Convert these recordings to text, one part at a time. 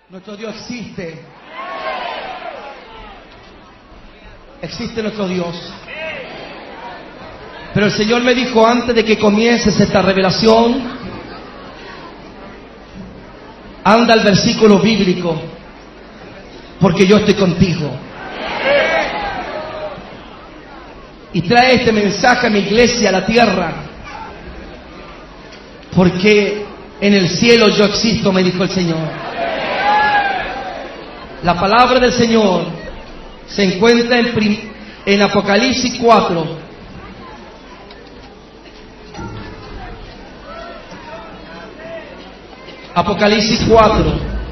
Nuestro Dios existe. Existe nuestro Dios. Pero el Señor me dijo antes de que comiences esta revelación, anda al versículo bíblico, porque yo estoy contigo. Y trae este mensaje a mi iglesia, a la tierra, porque en el cielo yo existo, me dijo el Señor. La palabra del Señor se encuentra en Apocalipsis 4. Apocalipsis 4.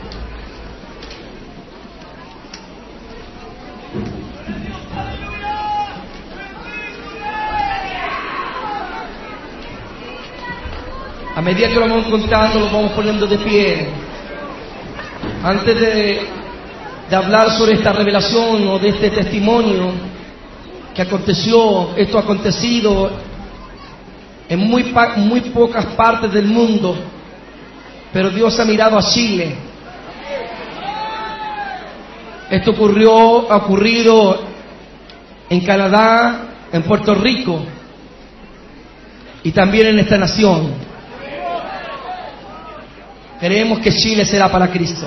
A medida que lo vamos contando, lo vamos poniendo de pie. Antes de hablar sobre esta revelación o de este testimonio que aconteció, esto ha acontecido en muy pocas partes del mundo, pero Dios ha mirado a Chile. Esto ha ocurrido en Canadá, en Puerto Rico y también en esta nación. Creemos que Chile será para Cristo.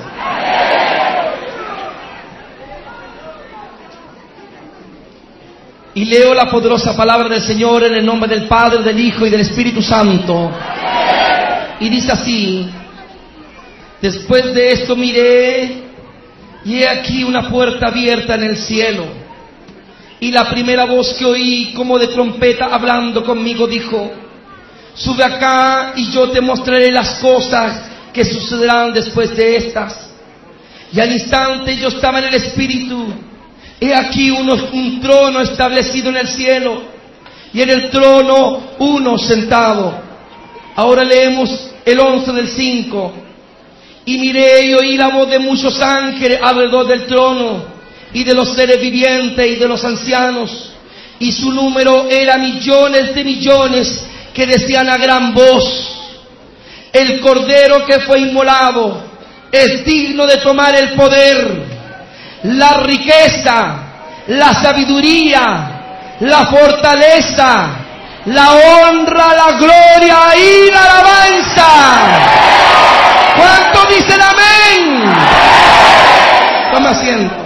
Y leo la poderosa palabra del Señor en el nombre del Padre, del Hijo y del Espíritu Santo. Y dice así: después de esto miré, y he aquí una puerta abierta en el cielo. Y la primera voz que oí, como de trompeta hablando conmigo, dijo: sube acá y yo te mostraré las cosas que sucederán después de estas. Y al instante yo estaba en el Espíritu. He aquí un trono establecido en el cielo, y en el trono uno sentado. Ahora leemos el 11 del 5. Y miré y oí la voz de muchos ángeles alrededor del trono, y de los seres vivientes y de los ancianos, y su número era millones de millones, que decían a gran voz: el Cordero que fue inmolado es digno de tomar el poder, la riqueza, la sabiduría, la fortaleza, la honra, la gloria y la alabanza. ¿Cuántos dicen amén? Toma asiento.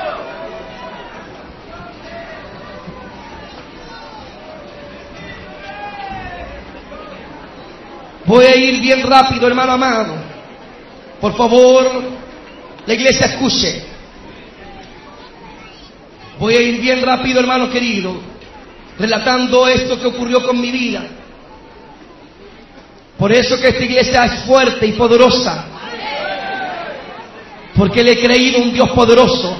Voy a ir bien rápido, hermano amado. Por favor, la iglesia escuche. Voy a ir bien rápido, hermano querido, relatando esto que ocurrió con mi vida. Por eso que esta iglesia es fuerte y poderosa, porque le he creído a un Dios poderoso.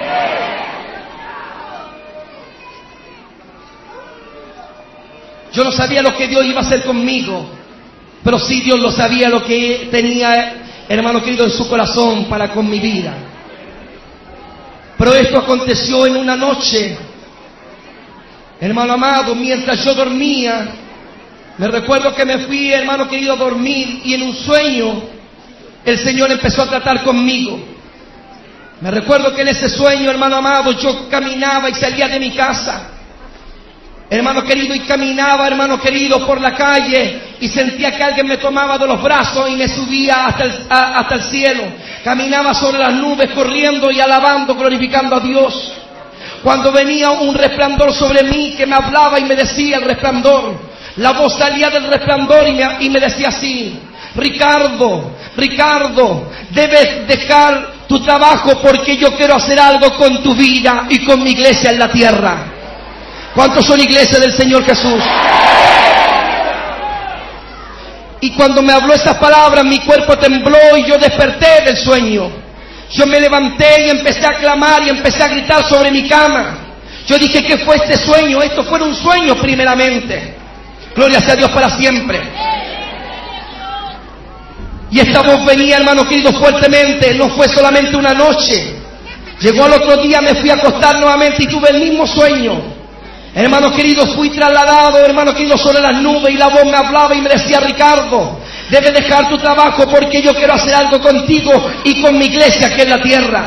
Yo no sabía lo que Dios iba a hacer conmigo, pero sí Dios lo sabía, lo que tenía, hermano querido, en su corazón para con mi vida. Pero esto aconteció en una noche, hermano amado, mientras yo dormía. Me recuerdo que me fui, hermano querido, a dormir, y en un sueño el Señor empezó a tratar conmigo. Me recuerdo que en ese sueño, hermano amado, yo caminaba y salía de mi casa, hermano querido, y caminaba, hermano querido, por la calle, y sentía que alguien me tomaba de los brazos y me subía hasta el cielo. Caminaba sobre las nubes, corriendo y alabando, glorificando a Dios. Cuando venía un resplandor sobre mí que me hablaba y me decía, el resplandor, la voz salía del resplandor y me decía así: Ricardo, debes dejar tu trabajo, porque yo quiero hacer algo con tu vida y con mi iglesia en la tierra. ¿Cuántos son iglesia del Señor Jesús? Y cuando me habló esas palabras, mi cuerpo tembló y yo desperté del sueño. Yo me levanté y empecé a clamar y empecé a gritar sobre mi cama. Yo dije: ¿qué fue este sueño? Esto fue un sueño primeramente. Gloria sea a Dios para siempre. Y esta voz venía, hermano querido, fuertemente. No fue solamente una noche. Llegó al otro día, me fui a acostar nuevamente y tuve el mismo sueño. Hermano querido, fui trasladado, hermano querido, sobre las nubes, y la voz me hablaba y me decía: Ricardo, debes dejar tu trabajo porque yo quiero hacer algo contigo y con mi iglesia aquí en la tierra.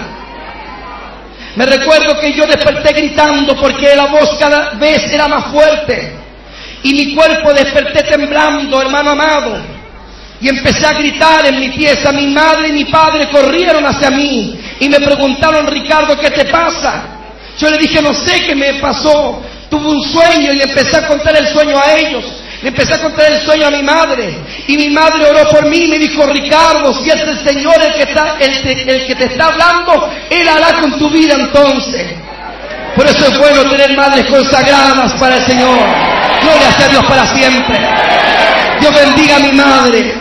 Me recuerdo que yo desperté gritando porque la voz cada vez era más fuerte. Y mi cuerpo desperté temblando, hermano amado. Y empecé a gritar en mi pieza. Mi madre y mi padre corrieron hacia mí y me preguntaron: Ricardo, ¿qué te pasa? Yo le dije: no sé qué me pasó. Tuve un sueño y empecé a contar el sueño a ellos. Le empecé a contar el sueño a mi madre. Y mi madre oró por mí y me dijo: Ricardo, si es el Señor el que te está hablando, Él hará con tu vida entonces. Por eso es bueno tener madres consagradas para el Señor. Gloria sea a Dios para siempre. Dios bendiga a mi madre.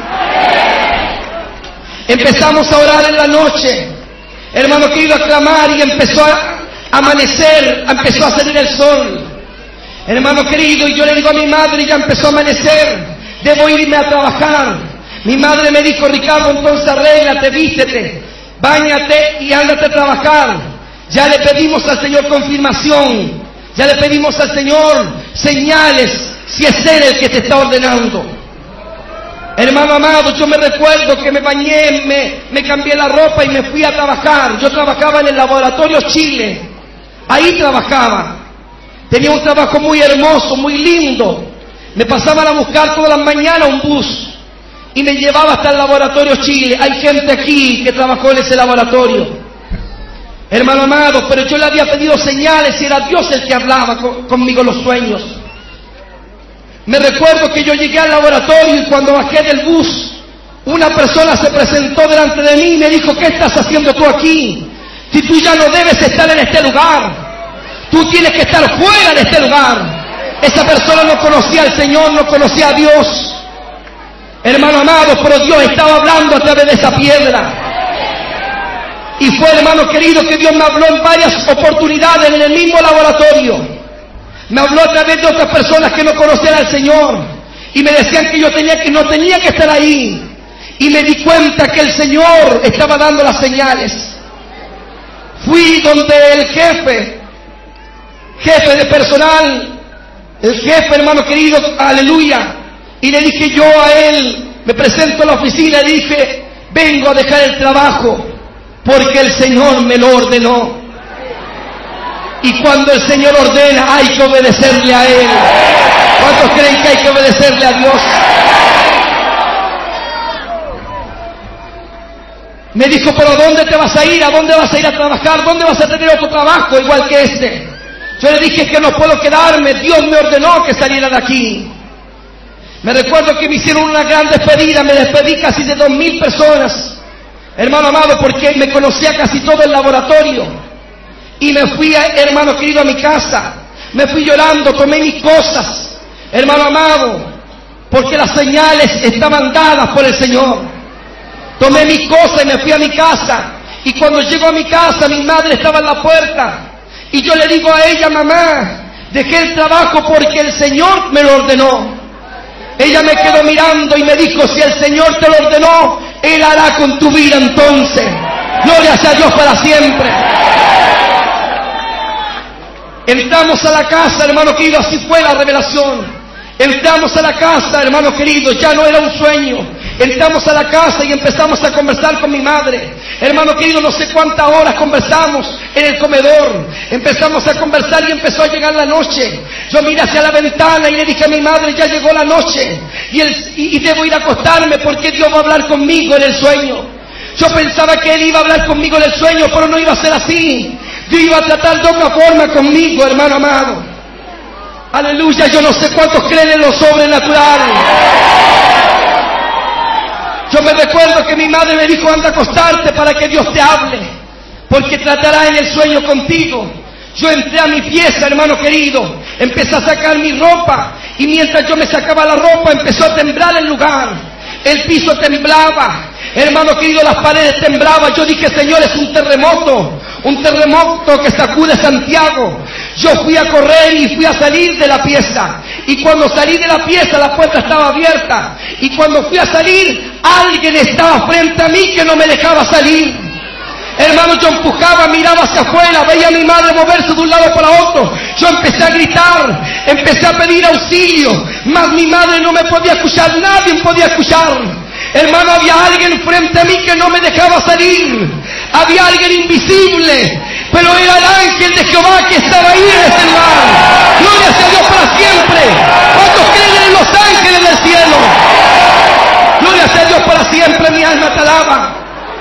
Empezamos a orar en la noche, hermano querido, a clamar, y empezó a amanecer, empezó a salir el sol, hermano querido, y yo le digo a mi madre: ya empezó a amanecer, debo irme a trabajar. Mi madre me dijo: Ricardo, entonces arréglate, vístete, báñate y ándate a trabajar. Ya le pedimos al Señor confirmación, ya le pedimos al Señor señales, si es Él el que te está ordenando. Hermano amado, yo me recuerdo que me bañé, me cambié la ropa y me fui a trabajar. Yo trabajaba en el Laboratorio Chile, ahí trabajaba. Tenía un trabajo muy hermoso, muy lindo. Me pasaban a buscar todas las mañanas un bus y me llevaba hasta el Laboratorio Chile. Hay gente aquí que trabajó en ese laboratorio, hermano amado, pero yo le había pedido señales y era Dios el que hablaba conmigo en los sueños. Me recuerdo que yo llegué al laboratorio y cuando bajé del bus, una persona se presentó delante de mí y me dijo: ¿qué estás haciendo tú aquí? Si tú ya no debes estar en este lugar, tú tienes que estar fuera de este lugar. Esa persona no conocía al Señor, no conocía a Dios, hermano amado, pero Dios estaba hablando a través de esa piedra. Y fue, hermano querido, que Dios me habló en varias oportunidades en el mismo laboratorio. Me habló a través de otras personas que no conocían al Señor y me decían que yo no tenía que estar ahí. Y me di cuenta que el Señor estaba dando las señales. Fui donde el jefe de personal, el jefe, hermano querido, aleluya, y le dije yo a él, me presento a la oficina y le dije: vengo a dejar el trabajo porque el Señor me lo ordenó. Y cuando el Señor ordena, hay que obedecerle a Él. ¿Cuántos creen que hay que obedecerle a Dios? Me dijo: ¿pero a dónde te vas a ir? ¿A dónde vas a ir a trabajar? ¿Dónde vas a tener otro trabajo igual que este? Yo le dije que no puedo quedarme. Dios me ordenó que saliera de aquí. Me recuerdo que me hicieron una gran despedida. Me despedí casi de 2,000 personas, hermano amado, porque me conocía casi todo el laboratorio. Y me fui, hermano querido, a mi casa. Me fui llorando, tomé mis cosas, hermano amado, porque las señales estaban dadas por el Señor. Tomé mis cosas y me fui a mi casa. Y cuando llego a mi casa, mi madre estaba en la puerta. Y yo le digo a ella: mamá, dejé el trabajo porque el Señor me lo ordenó. Ella me quedó mirando y me dijo: si el Señor te lo ordenó, Él hará con tu vida entonces. Gloria sea a Dios para siempre. Entramos a la casa, hermano querido, así fue la revelación. Entramos a la casa, hermano querido, ya no era un sueño. Entramos a la casa y empezamos a conversar con mi madre. Hermano querido, no sé cuántas horas conversamos en el comedor. Empezamos a conversar y empezó a llegar la noche. Yo miré hacia la ventana y le dije a mi madre: ya llegó la noche y debo ir a acostarme porque Dios va a hablar conmigo en el sueño. Yo pensaba que Él iba a hablar conmigo en el sueño, pero no iba a ser así. Dios iba a tratar de otra forma conmigo, hermano amado. Aleluya, yo no sé cuántos creen en lo sobrenatural. Yo me recuerdo que mi madre me dijo: anda a acostarte para que Dios te hable, porque tratará en el sueño contigo. Yo entré a mi pieza, hermano querido, empecé a sacar mi ropa, y mientras yo me sacaba la ropa empezó a temblar el lugar. El piso temblaba, hermano querido, las paredes temblaban. Yo dije: Señor, es un terremoto que sacude Santiago. Yo fui a correr y fui a salir de la pieza. Y cuando salí de la pieza, la puerta estaba abierta. Y cuando fui a salir, alguien estaba frente a mí que no me dejaba salir. Hermano, yo empujaba, miraba hacia afuera, veía a mi madre moverse de un lado para otro. Yo empecé a gritar, empecé a pedir auxilio, mas mi madre no me podía escuchar, nadie podía escuchar. Hermano, había alguien frente a mí que no me dejaba salir. Había alguien invisible, pero era el ángel de Jehová que estaba ahí en ese lugar. Gloria sea a Dios para siempre. ¿Cuántos creen en los ángeles del cielo? Gloria sea a Dios para siempre, mi alma te alaba.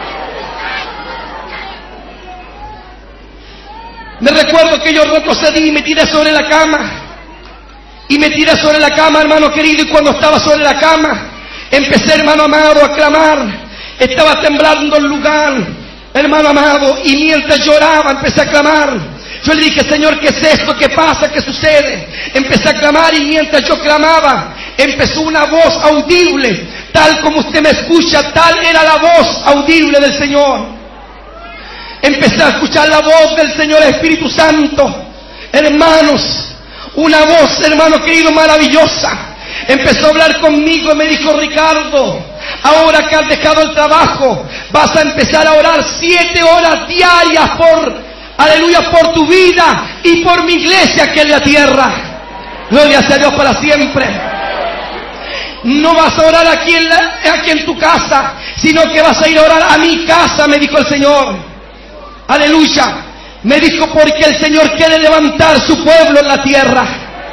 Me recuerdo que yo retrocedí y me tiré sobre la cama. Y me tiré sobre la cama, hermano querido, y cuando estaba sobre la cama, empecé, hermano amado, a clamar. Estaba temblando el lugar, hermano amado, y mientras lloraba, empecé a clamar. Yo le dije, Señor, ¿qué es esto? ¿Qué pasa? ¿Qué sucede? Empecé a clamar y mientras yo clamaba, empezó una voz audible. Tal como usted me escucha, tal era la voz audible del Señor. Empecé a escuchar la voz del Señor Espíritu Santo. Hermanos, una voz, hermano querido, maravillosa. Empezó a hablar conmigo y me dijo, Ricardo, ahora que has dejado el trabajo, vas a empezar a orar 7 horas diarias aleluya, por tu vida y por mi iglesia que es la tierra. Gloria sea a Dios para siempre. No vas a orar aquí en tu casa, sino que vas a ir a orar a mi casa, me dijo el Señor. Aleluya. Me dijo, porque el Señor quiere levantar su pueblo en la tierra.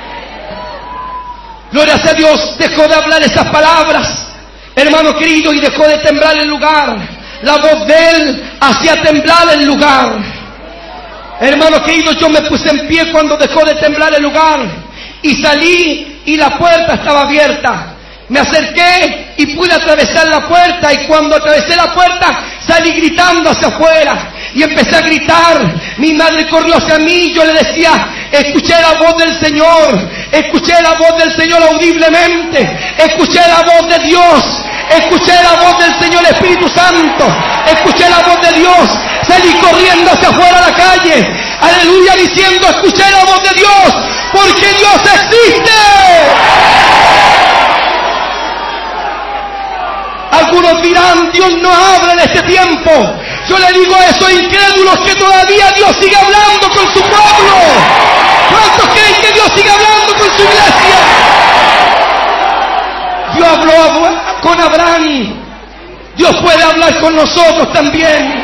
Gloria sea a Dios. Dejó de hablar esas palabras, hermano querido, y dejó de temblar el lugar. La voz de Él hacía temblar el lugar. Hermano querido, yo me puse en pie cuando dejó de temblar el lugar. Y salí y la puerta estaba abierta. Me acerqué y pude atravesar la puerta, y cuando atravesé la puerta salí gritando hacia afuera y empecé a gritar. Mi madre corrió hacia mí y yo le decía, escuché la voz del Señor, escuché la voz del Señor audiblemente, escuché la voz de Dios, escuché la voz del Señor Espíritu Santo, escuché la voz de Dios. Salí corriendo hacia afuera a la calle, aleluya, diciendo, escuché la voz de Dios, porque Dios existe. Algunos dirán, Dios no habla en este tiempo. Yo le digo a esos incrédulos que todavía Dios sigue hablando con su pueblo. ¿Cuántos creen que Dios sigue hablando con su iglesia? Dios habló con Abraham. Dios puede hablar con nosotros también.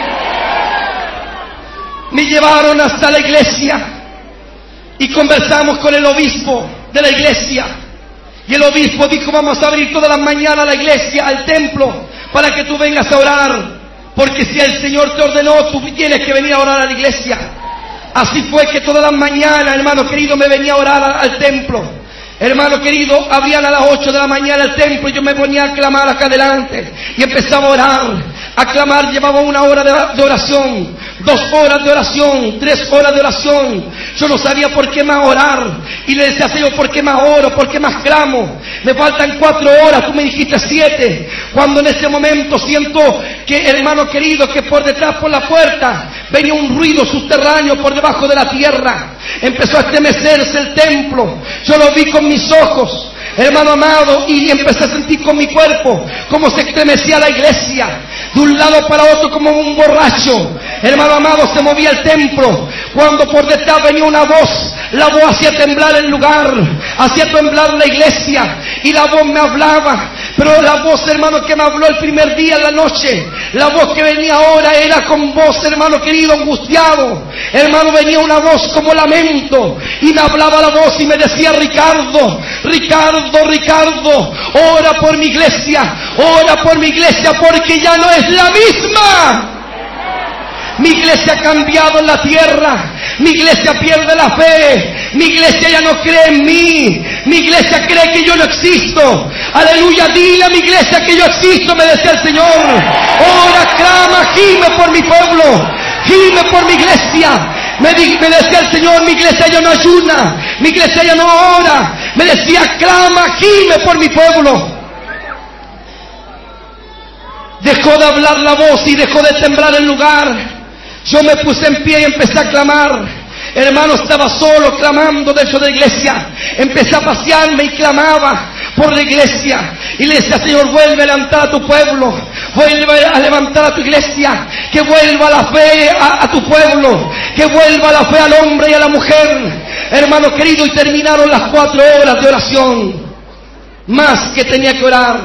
Me llevaron hasta la iglesia y conversamos con el obispo de la iglesia. Y el obispo dijo, vamos a abrir todas las mañanas la iglesia, al templo, para que tú vengas a orar. Porque si el Señor te ordenó, tú tienes que venir a orar a la iglesia. Así fue que todas las mañanas, hermano querido, me venía a orar al templo. Hermano querido, abrían a las 8 de la mañana el templo y yo me ponía a clamar acá adelante. Y empezaba a orar. A clamar, llevaba 1 hora de oración, 2 horas de oración, 3 horas de oración. Yo no sabía por qué más orar. Y le decía, Señor, ¿por qué más oro? ¿Por qué más clamo? Me faltan 4 horas, tú me dijiste 7. Cuando en ese momento siento que, hermano querido, que por detrás, por la puerta, venía un ruido subterráneo por debajo de la tierra. Empezó a estremecerse el templo. Yo lo vi con mis ojos, hermano amado, y empecé a sentir con mi cuerpo cómo se estremecía la iglesia. De un lado para otro como un borracho, hermano amado, se movía el templo. Cuando por detrás venía una voz, la voz hacía temblar el lugar, hacía temblar la iglesia, y la voz me hablaba. Pero la voz, hermano, que me habló el primer día en la noche, la voz que venía ahora era con voz, hermano querido, angustiado. Hermano, venía una voz como lamento, y me hablaba la voz y me decía, Ricardo, Ricardo, Ricardo, ora por mi iglesia, porque ya no es la misma. Mi iglesia ha cambiado en la tierra. Mi iglesia pierde la fe. Mi iglesia ya no cree en mí. Mi iglesia cree que yo no existo. Aleluya, dile a mi iglesia que yo existo, me decía el Señor. Ora, clama, gime por mi pueblo, gime por mi iglesia. Me decía el Señor, mi iglesia ya no ayuna, mi iglesia ya no ora. Me decía, clama, gime por mi pueblo. Dejó de hablar la voz y dejó de temblar el lugar. Yo me puse en pie y empecé a clamar. Hermano, estaba solo clamando dentro de la iglesia. Empecé a pasearme y clamaba por la iglesia. Y le decía, Señor, vuelve a levantar a tu pueblo. Vuelve a levantar a tu iglesia. Que vuelva la fe a tu pueblo. Que vuelva la fe al hombre y a la mujer. Hermano querido, y terminaron las 4 horas de oración. Más que tenía que orar.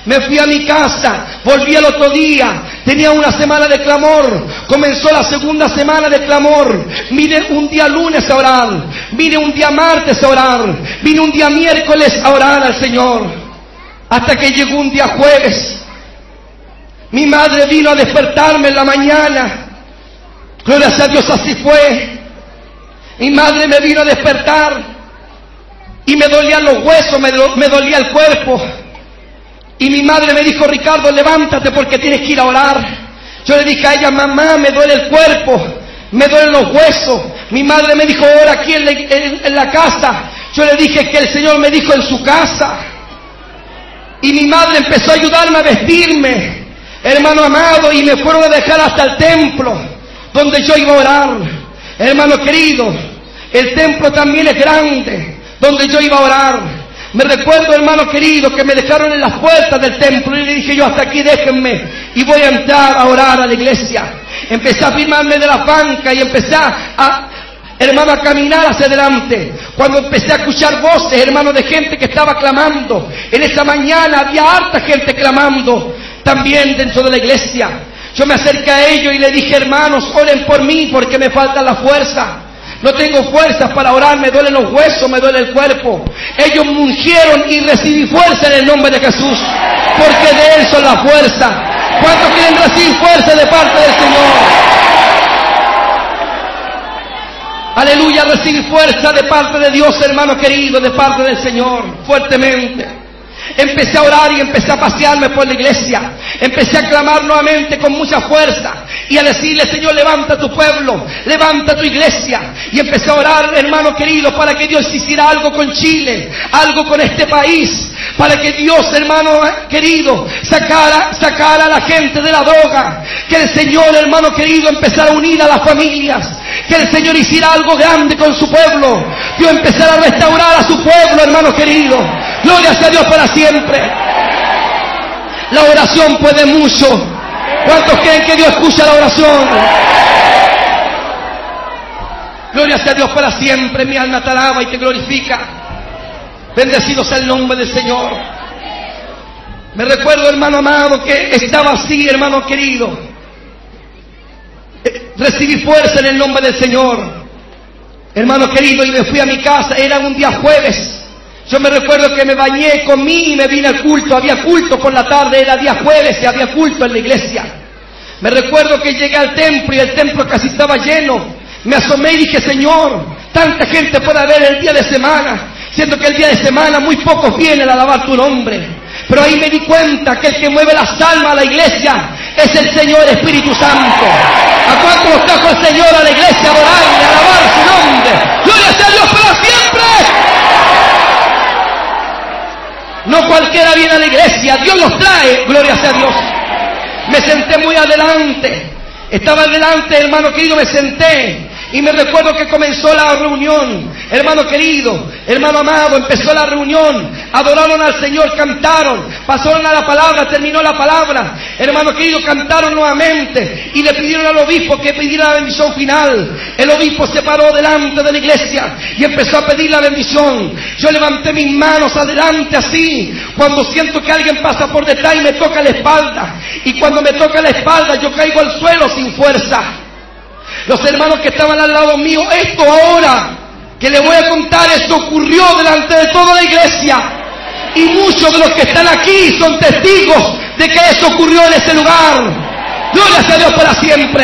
Me fui a mi casa, volví al otro día, tenía una semana de clamor, comenzó la segunda semana de clamor, vine un día lunes a orar, vine un día martes a orar, vine un día miércoles a orar al Señor, hasta que llegó un día jueves. Mi madre vino a despertarme en la mañana, gloria a Dios, así fue. Mi madre me vino a despertar y me dolían los huesos, me dolía el cuerpo. Y mi madre me dijo: Ricardo, levántate porque tienes que ir a orar. Yo le dije a ella: mamá, me duele el cuerpo, me duelen los huesos. Mi madre me dijo: ora aquí en la casa. Yo le dije que el Señor me dijo: en su casa. Y mi madre empezó a ayudarme a vestirme, hermano amado, y me fueron a dejar hasta el templo donde yo iba a orar. Hermano querido, el templo también es grande, donde yo iba a orar. Me recuerdo, hermano querido, que me dejaron en las puertas del templo y le dije yo: hasta aquí déjenme, y voy a entrar a orar a la iglesia. Empecé a firmarme de la banca y empecé hermano, a caminar hacia adelante. Cuando empecé a escuchar voces, hermano, de gente que estaba clamando, en esa mañana había harta gente clamando también dentro de la iglesia. Yo me acerqué a ellos y le dije: hermanos, oren por mí porque me falta la fuerza. No tengo fuerzas para orar, me duelen los huesos, me duele el cuerpo. Ellos me ungieron y recibí fuerza en el nombre de Jesús, porque de Él son la fuerza. ¿Cuántos quieren recibir fuerza de parte del Señor? Aleluya, recibir fuerza de parte de Dios, hermano querido, de parte del Señor, fuertemente. Empecé a orar y empecé a pasearme por la iglesia. Empecé a clamar nuevamente con mucha fuerza y a decirle: Señor, levanta tu pueblo, levanta tu iglesia. Y empecé a orar, hermano querido, para que Dios hiciera algo con Chile, algo con este país, para que Dios, hermano querido, sacara a la gente de la droga, que el Señor, hermano querido, empezara a unir a las familias, que el Señor hiciera algo grande con su pueblo, Dios empezara a restaurar a su pueblo, hermano querido. Gloria a Dios para siempre. La oración puede mucho. ¿Cuántos creen que Dios escucha la oración? Gloria a Dios para siempre. Mi alma te alaba y te glorifica. Bendecido sea el nombre del Señor. Me recuerdo, hermano amado, que estaba así, hermano querido. Recibí fuerza en el nombre del Señor, hermano querido, y me fui a mi casa. Era un día jueves. Yo me recuerdo que me bañé, comí y me vine al culto. Había culto por la tarde, era día jueves y había culto en la iglesia. Me recuerdo que llegué al templo y el templo casi estaba lleno. Me asomé y dije: Señor, tanta gente puede haber el día de semana, siendo que el día de semana muy pocos vienen a alabar tu nombre. Pero ahí me di cuenta que el que mueve las almas a la iglesia es el Señor Espíritu Santo. ¿A cuánto nos trajo el Señor a la iglesia a adorarle, a alabar su nombre? ¡Gloria sea a Dios para siempre! No cualquiera viene a la iglesia, Dios los trae, gloria sea a Dios. Me senté muy adelante, estaba adelante, hermano querido, me senté. Y me recuerdo que comenzó la reunión, hermano querido, hermano amado, empezó la reunión, adoraron al Señor, cantaron, pasaron a la palabra, terminó la palabra, hermano querido, cantaron nuevamente y le pidieron al obispo que pidiera la bendición final. El obispo se paró delante de la iglesia y empezó a pedir la bendición. Yo levanté mis manos adelante así, cuando siento que alguien pasa por detrás y me toca la espalda, y cuando me toca la espalda yo caigo al suelo sin fuerza. Los hermanos que estaban al lado mío: esto ahora que les voy a contar, esto ocurrió delante de toda la iglesia, y muchos de los que están aquí son testigos de que eso ocurrió en ese lugar. Gloria sea a Dios para siempre.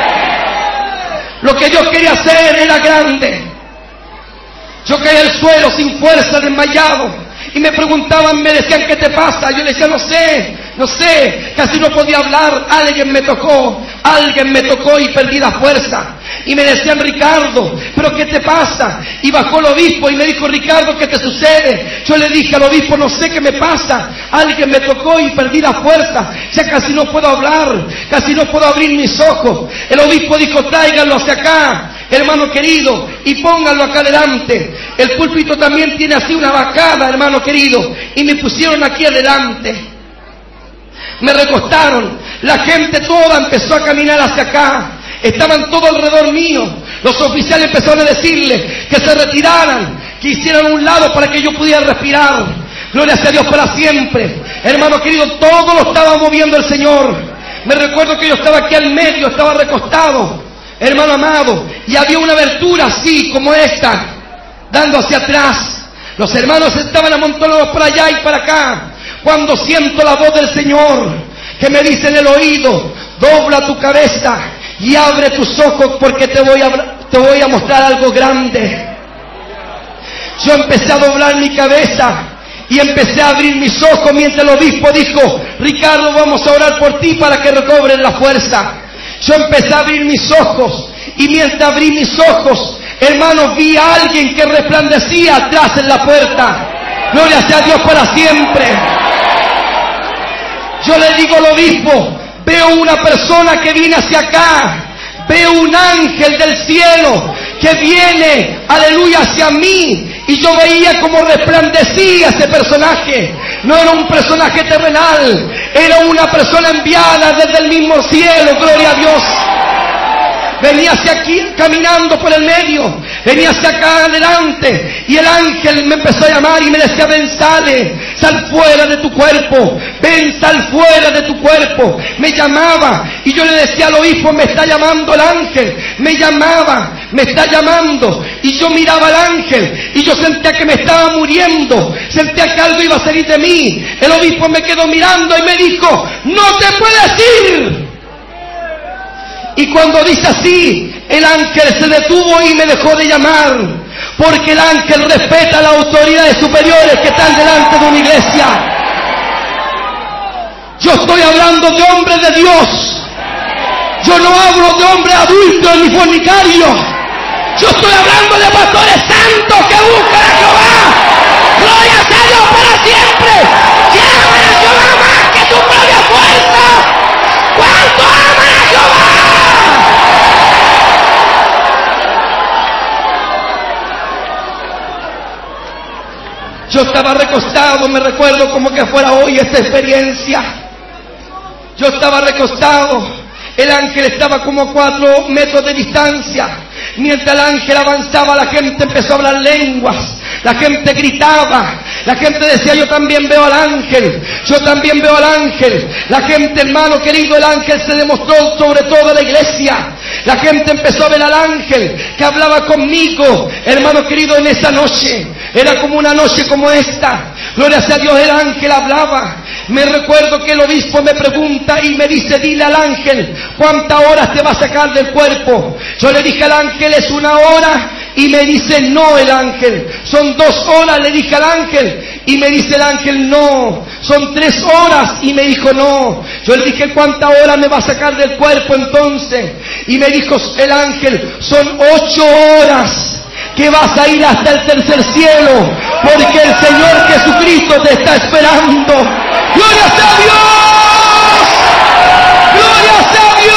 Lo que Dios quería hacer era grande. Yo caí al suelo sin fuerza, desmayado, y me preguntaban, me decían: ¿qué te pasa? Yo les decía: no sé, casi no podía hablar. Alguien me tocó y perdí la fuerza. Y me decían: Ricardo, ¿pero qué te pasa? Y bajó el obispo y me dijo: Ricardo, ¿qué te sucede? Yo le dije al obispo: no sé qué me pasa, alguien me tocó y perdí la fuerza, ya casi no puedo hablar, casi no puedo abrir mis ojos. El obispo dijo: tráiganlo hacia acá, hermano querido, y pónganlo acá adelante. El púlpito también tiene así una bancada, hermano querido, y me pusieron aquí adelante. Me recostaron, la gente toda empezó a caminar hacia acá, estaban todos alrededor mío. Los oficiales empezaron a decirle que se retiraran, que hicieran un lado para que yo pudiera respirar. Gloria sea a Dios para siempre. Hermano querido, todo lo estaba moviendo el Señor. Me recuerdo que yo estaba aquí al medio, estaba recostado, hermano amado, y había una abertura así como esta, dando hacia atrás. Los hermanos estaban amontonados para allá y para acá, cuando siento la voz del Señor que me dice en el oído: dobla tu cabeza y abre tus ojos, porque te voy a mostrar algo grande. Yo empecé a doblar mi cabeza y empecé a abrir mis ojos mientras el obispo dijo: Ricardo, vamos a orar por ti para que recobres la fuerza. Yo empecé a abrir mis ojos, y mientras abrí mis ojos, hermanos, vi a alguien que resplandecía atrás en la puerta. Gloria sea a Dios para siempre. Yo le digo al obispo: veo una persona que viene hacia acá, veo un ángel del cielo que viene, aleluya, hacia mí. Y yo veía cómo resplandecía ese personaje. No era un personaje terrenal, era una persona enviada desde el mismo cielo, gloria a Dios. Venía hacia aquí caminando por el medio, venía hacia acá adelante, y el ángel me empezó a llamar y me decía: ven, sal fuera de tu cuerpo, ven, sal fuera de tu cuerpo. Me llamaba, y yo le decía al obispo: me está llamando el ángel. Me llamaba, me está llamando, y yo miraba al ángel, y yo sentía que me estaba muriendo, sentía que algo iba a salir de mí. El obispo me quedó mirando y me dijo: no te puedes ir. Y cuando dice así, el ángel se detuvo y me dejó de llamar, porque el ángel respeta las autoridades superiores que están delante de una iglesia. Yo estoy hablando de hombres de Dios. Yo no hablo de hombres adultos ni fornicarios. Yo estoy hablando de pastores santos que buscan a Jehová. Gloria sea Dios para siempre. Que aman a Jehová más que su propia fuerza. ¿Cuánto aman a Jehová? Yo estaba recostado, me recuerdo como que fuera hoy esta experiencia. Yo estaba recostado, el ángel estaba como a 4 metros de distancia. Mientras el ángel avanzaba, la gente empezó a hablar lenguas, la gente gritaba, la gente decía: yo también veo al ángel, yo también veo al ángel. La gente, hermano querido, el ángel se demostró sobre todo en la iglesia. La gente empezó a ver al ángel que hablaba conmigo, hermano querido, en esa noche. Era como una noche como esta. Gloria sea a Dios, el ángel hablaba. Me recuerdo que el obispo me pregunta y me dice: dile al ángel, ¿cuántas horas te va a sacar del cuerpo? Yo le dije al ángel: es 1 hora. Y me dice: no, el ángel, son 2 horas. Le dije al ángel, y me dice el ángel: no, son 3 horas. Y me dijo: no. Yo le dije: ¿cuántas horas me va a sacar del cuerpo entonces? Y me dijo el ángel: son 8 horas. Que vas a ir hasta el tercer cielo, porque el Señor Jesucristo te está esperando. ¡Gloria sea a Dios! ¡Gloria sea a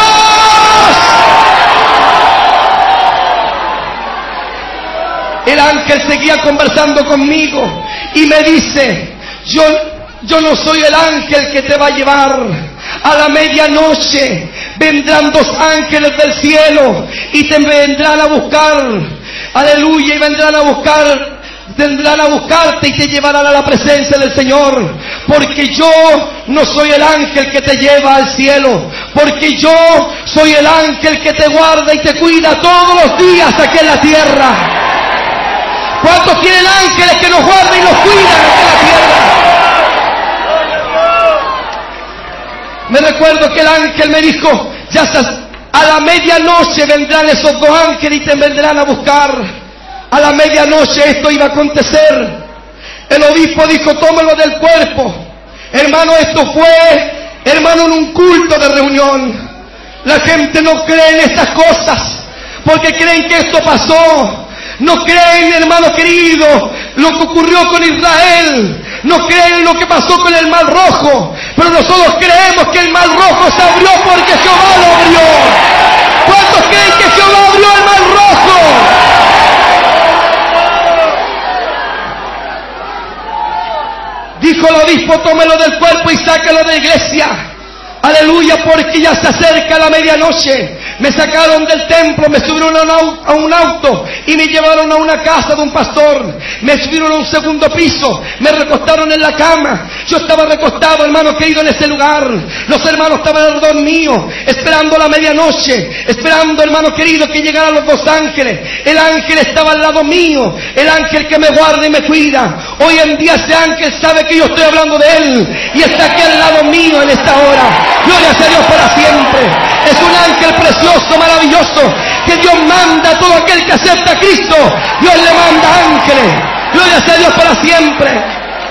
Dios! El ángel seguía conversando conmigo y me dice: yo no soy el ángel que te va a llevar. A la medianoche vendrán 2 ángeles del cielo y te vendrán a buscar. Aleluya, y vendrán a buscarte y te llevarán a la presencia del Señor. Porque yo no soy el ángel que te lleva al cielo, porque yo soy el ángel que te guarda y te cuida todos los días aquí en la tierra. ¿Cuántos tienen ángeles que nos guardan y nos cuidan aquí en la tierra? Me recuerdo que el ángel me dijo: ya estás. A la medianoche vendrán esos 2 ángeles y te vendrán a buscar. A la medianoche esto iba a acontecer. El obispo dijo: tómalo del cuerpo. Hermano, esto fue, hermano, en un culto de reunión. La gente no cree en estas cosas, porque creen que esto pasó. No creen, hermano querido, lo que ocurrió con Israel. No creen en lo que pasó con el Mar Rojo. Pero nosotros creemos que el Mar Rojo se abrió porque Jehová lo abrió. ¿Cuántos creen que Jehová abrió el Mar Rojo? Dijo el obispo: tómelo del cuerpo y sáquelo de la iglesia. Aleluya, porque ya se acerca la medianoche. Me sacaron del templo, me subieron a un auto y me llevaron a una casa de un pastor. Me subieron a un segundo piso, me recostaron en la cama. Yo estaba recostado, hermano querido, en ese lugar. Los hermanos estaban alrededor mío, esperando la medianoche, esperando, hermano querido, que llegaran los dos ángeles. El ángel estaba al lado mío, el ángel que me guarda y me cuida. Hoy en día ese ángel sabe que yo estoy hablando de él y está aquí al lado mío en esta hora. Gloria a Dios para siempre. Es un ángel precioso, maravilloso, que Dios manda a todo aquel que acepta a Cristo. Dios le manda ángeles. Gloria a Dios para siempre.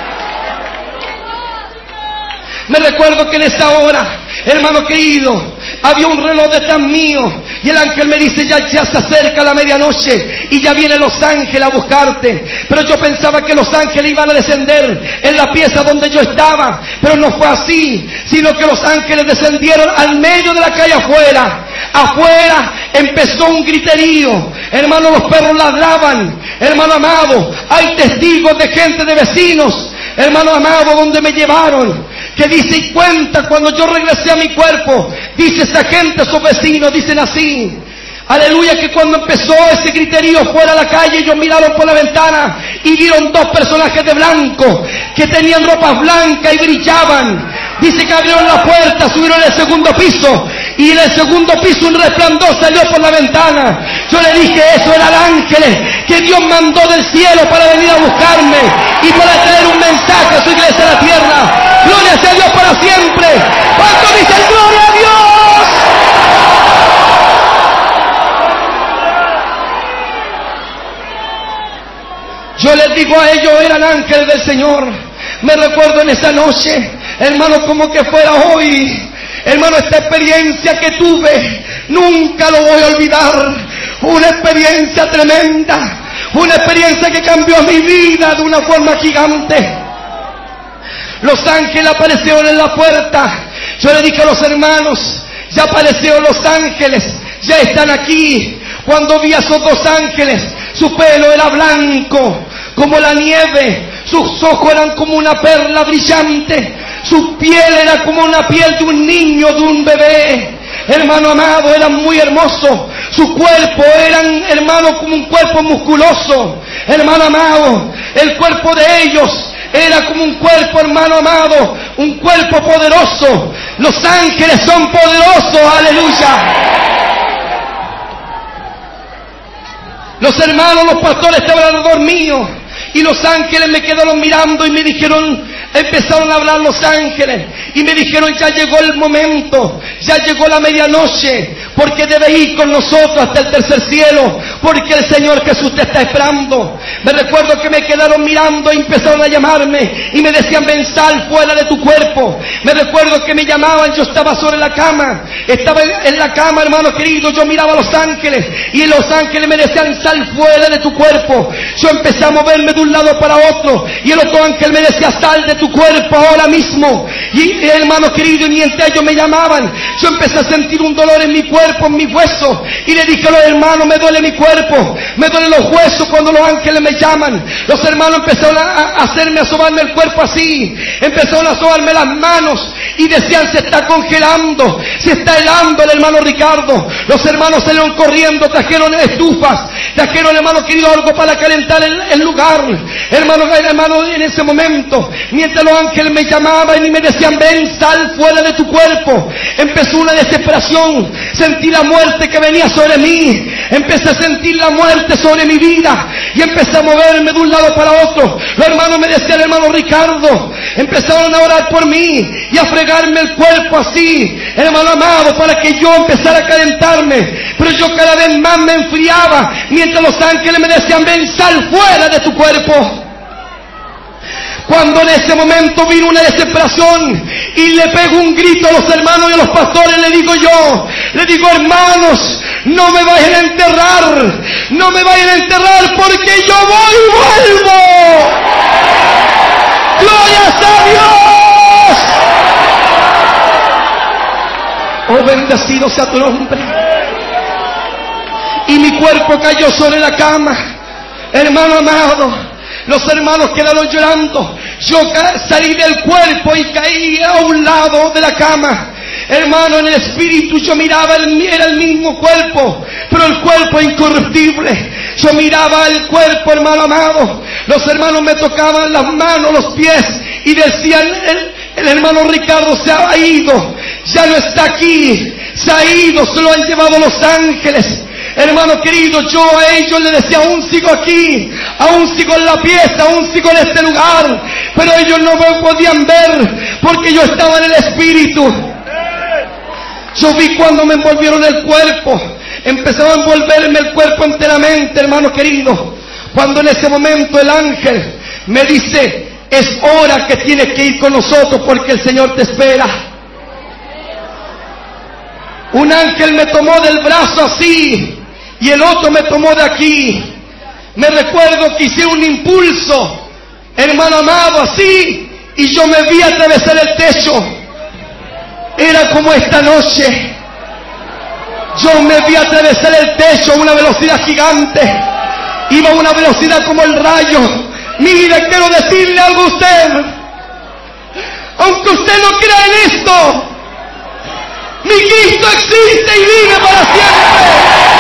Me recuerdo que en esa hora, hermano querido, había un reloj detrás mío y el ángel me dice: ya se acerca la medianoche y ya vienen los ángeles a buscarte. Pero yo pensaba que los ángeles iban a descender en la pieza donde yo estaba, pero no fue así, sino que los ángeles descendieron al medio de la calle afuera. Afuera empezó un griterío, hermano, los perros ladraban, hermano amado, hay testigos de gente, de vecinos, hermano amado, donde me llevaron, que dice y cuenta cuando yo regresé a mi cuerpo. Dice esa gente, esos vecinos, dicen así: aleluya, que cuando empezó ese griterío fuera a la calle, ellos miraron por la ventana y vieron dos personajes de blanco que tenían ropas blancas y brillaban. Dice que abrieron la puerta, subieron al segundo piso y en el segundo piso un resplandor salió por la ventana. Yo le dije: eso eran ángeles que Dios mandó del cielo para venir a buscarme y para traer un mensaje a su iglesia a la tierra. Gloria a Dios para siempre. ¿Cuánto dicen gloria a Dios? Yo les digo a ellos, eran ángeles del Señor. Me recuerdo en esa noche, hermano, como que fuera hoy. Hermano, esta experiencia que tuve, nunca lo voy a olvidar. Una experiencia tremenda, una experiencia que cambió mi vida de una forma gigante. Los ángeles aparecieron en la puerta. Yo le dije a los hermanos: ya aparecieron los ángeles, ya están aquí. Cuando vi a esos dos ángeles, su pelo era blanco como la nieve, sus ojos eran como una perla brillante, su piel era como una piel de un niño, de un bebé. Hermano amado, eran muy hermosos. Su cuerpo eran, hermano, como un cuerpo musculoso. Hermano amado, el cuerpo de ellos era como un cuerpo, hermano amado, un cuerpo poderoso. Los ángeles son poderosos, aleluya. Los hermanos, los pastores estaban alrededor mío y los ángeles me quedaron mirando y me dijeron, empezaron a hablar los ángeles y me dijeron: ya llegó el momento, ya llegó la medianoche, porque debes ir con nosotros hasta el tercer cielo, porque el Señor Jesús te está esperando. Me recuerdo que me quedaron mirando y empezaron a llamarme y me decían: ven, sal fuera de tu cuerpo. Me recuerdo que me llamaban, yo estaba sobre la cama, estaba en la cama, hermano querido, yo miraba a los ángeles y los ángeles me decían: sal fuera de tu cuerpo. Yo empecé a moverme de un lado para otro y el otro ángel me decía: sal de tu cuerpo ahora mismo. Y hermano querido, y mientras ellos me llamaban, yo empecé a sentir un dolor en mi cuerpo, en mis huesos, y le dije a los hermanos: me duele mi cuerpo, me duelen los huesos cuando los ángeles me llaman. Los hermanos empezaron a hacerme asomarme el cuerpo así, empezaron a asomarme las manos y decían: se está congelando, se está helando el hermano Ricardo. Los hermanos salieron corriendo, trajeron estufas, trajeron, hermano querido, algo para calentar el lugar. Hermano, en ese momento, mientras los ángeles me llamaban y me decían: ven, sal fuera de tu cuerpo, empezó una desesperación. Sentí la muerte que venía sobre mí, empecé a sentir la muerte sobre mi vida y empecé a moverme de un lado para otro. Los hermanos me decían: hermano Ricardo, empezaron a orar por mí y a fregarme el cuerpo así, hermano amado, para que yo empezara a calentarme, pero yo cada vez más me enfriaba, mientras los ángeles me decían: ven, sal fuera de tu cuerpo. Cuando en ese momento vino una desesperación y le pego un grito a los hermanos y a los pastores, le digo: hermanos, no me vayan a enterrar, no me vayan a enterrar, porque yo voy y vuelvo. ¡Gloria a Dios! Oh, bendecido sea tu nombre. Y mi cuerpo cayó sobre la cama, hermano amado. Los hermanos quedaron llorando. Yo salí del cuerpo y caí a un lado de la cama. Hermano, en el espíritu yo miraba, era el mismo cuerpo, pero el cuerpo incorruptible. Yo miraba el cuerpo, hermano amado. Los hermanos me tocaban las manos, los pies, y decían, el hermano Ricardo se ha ido, ya no está aquí, se ha ido, se lo han llevado los ángeles. Hermano querido, yo a ellos les decía, aún sigo aquí, aún sigo en la pieza, aún sigo en este lugar, pero ellos no me podían ver, porque yo estaba en el espíritu. Yo vi cuando me envolvieron el cuerpo, empezaba a envolverme el cuerpo enteramente, hermano querido, cuando en ese momento el ángel me dice, es hora que tienes que ir con nosotros porque el Señor te espera. Un ángel me tomó del brazo así, y el otro me tomó de aquí. Me recuerdo que hice un impulso, hermano amado, así, y yo me vi atravesar el techo. Era como esta noche. Yo me vi atravesar el techo a una velocidad gigante. Iba a una velocidad como el rayo. Mire, quiero decirle algo a usted. Aunque usted no crea en esto, mi Cristo existe y vive para siempre.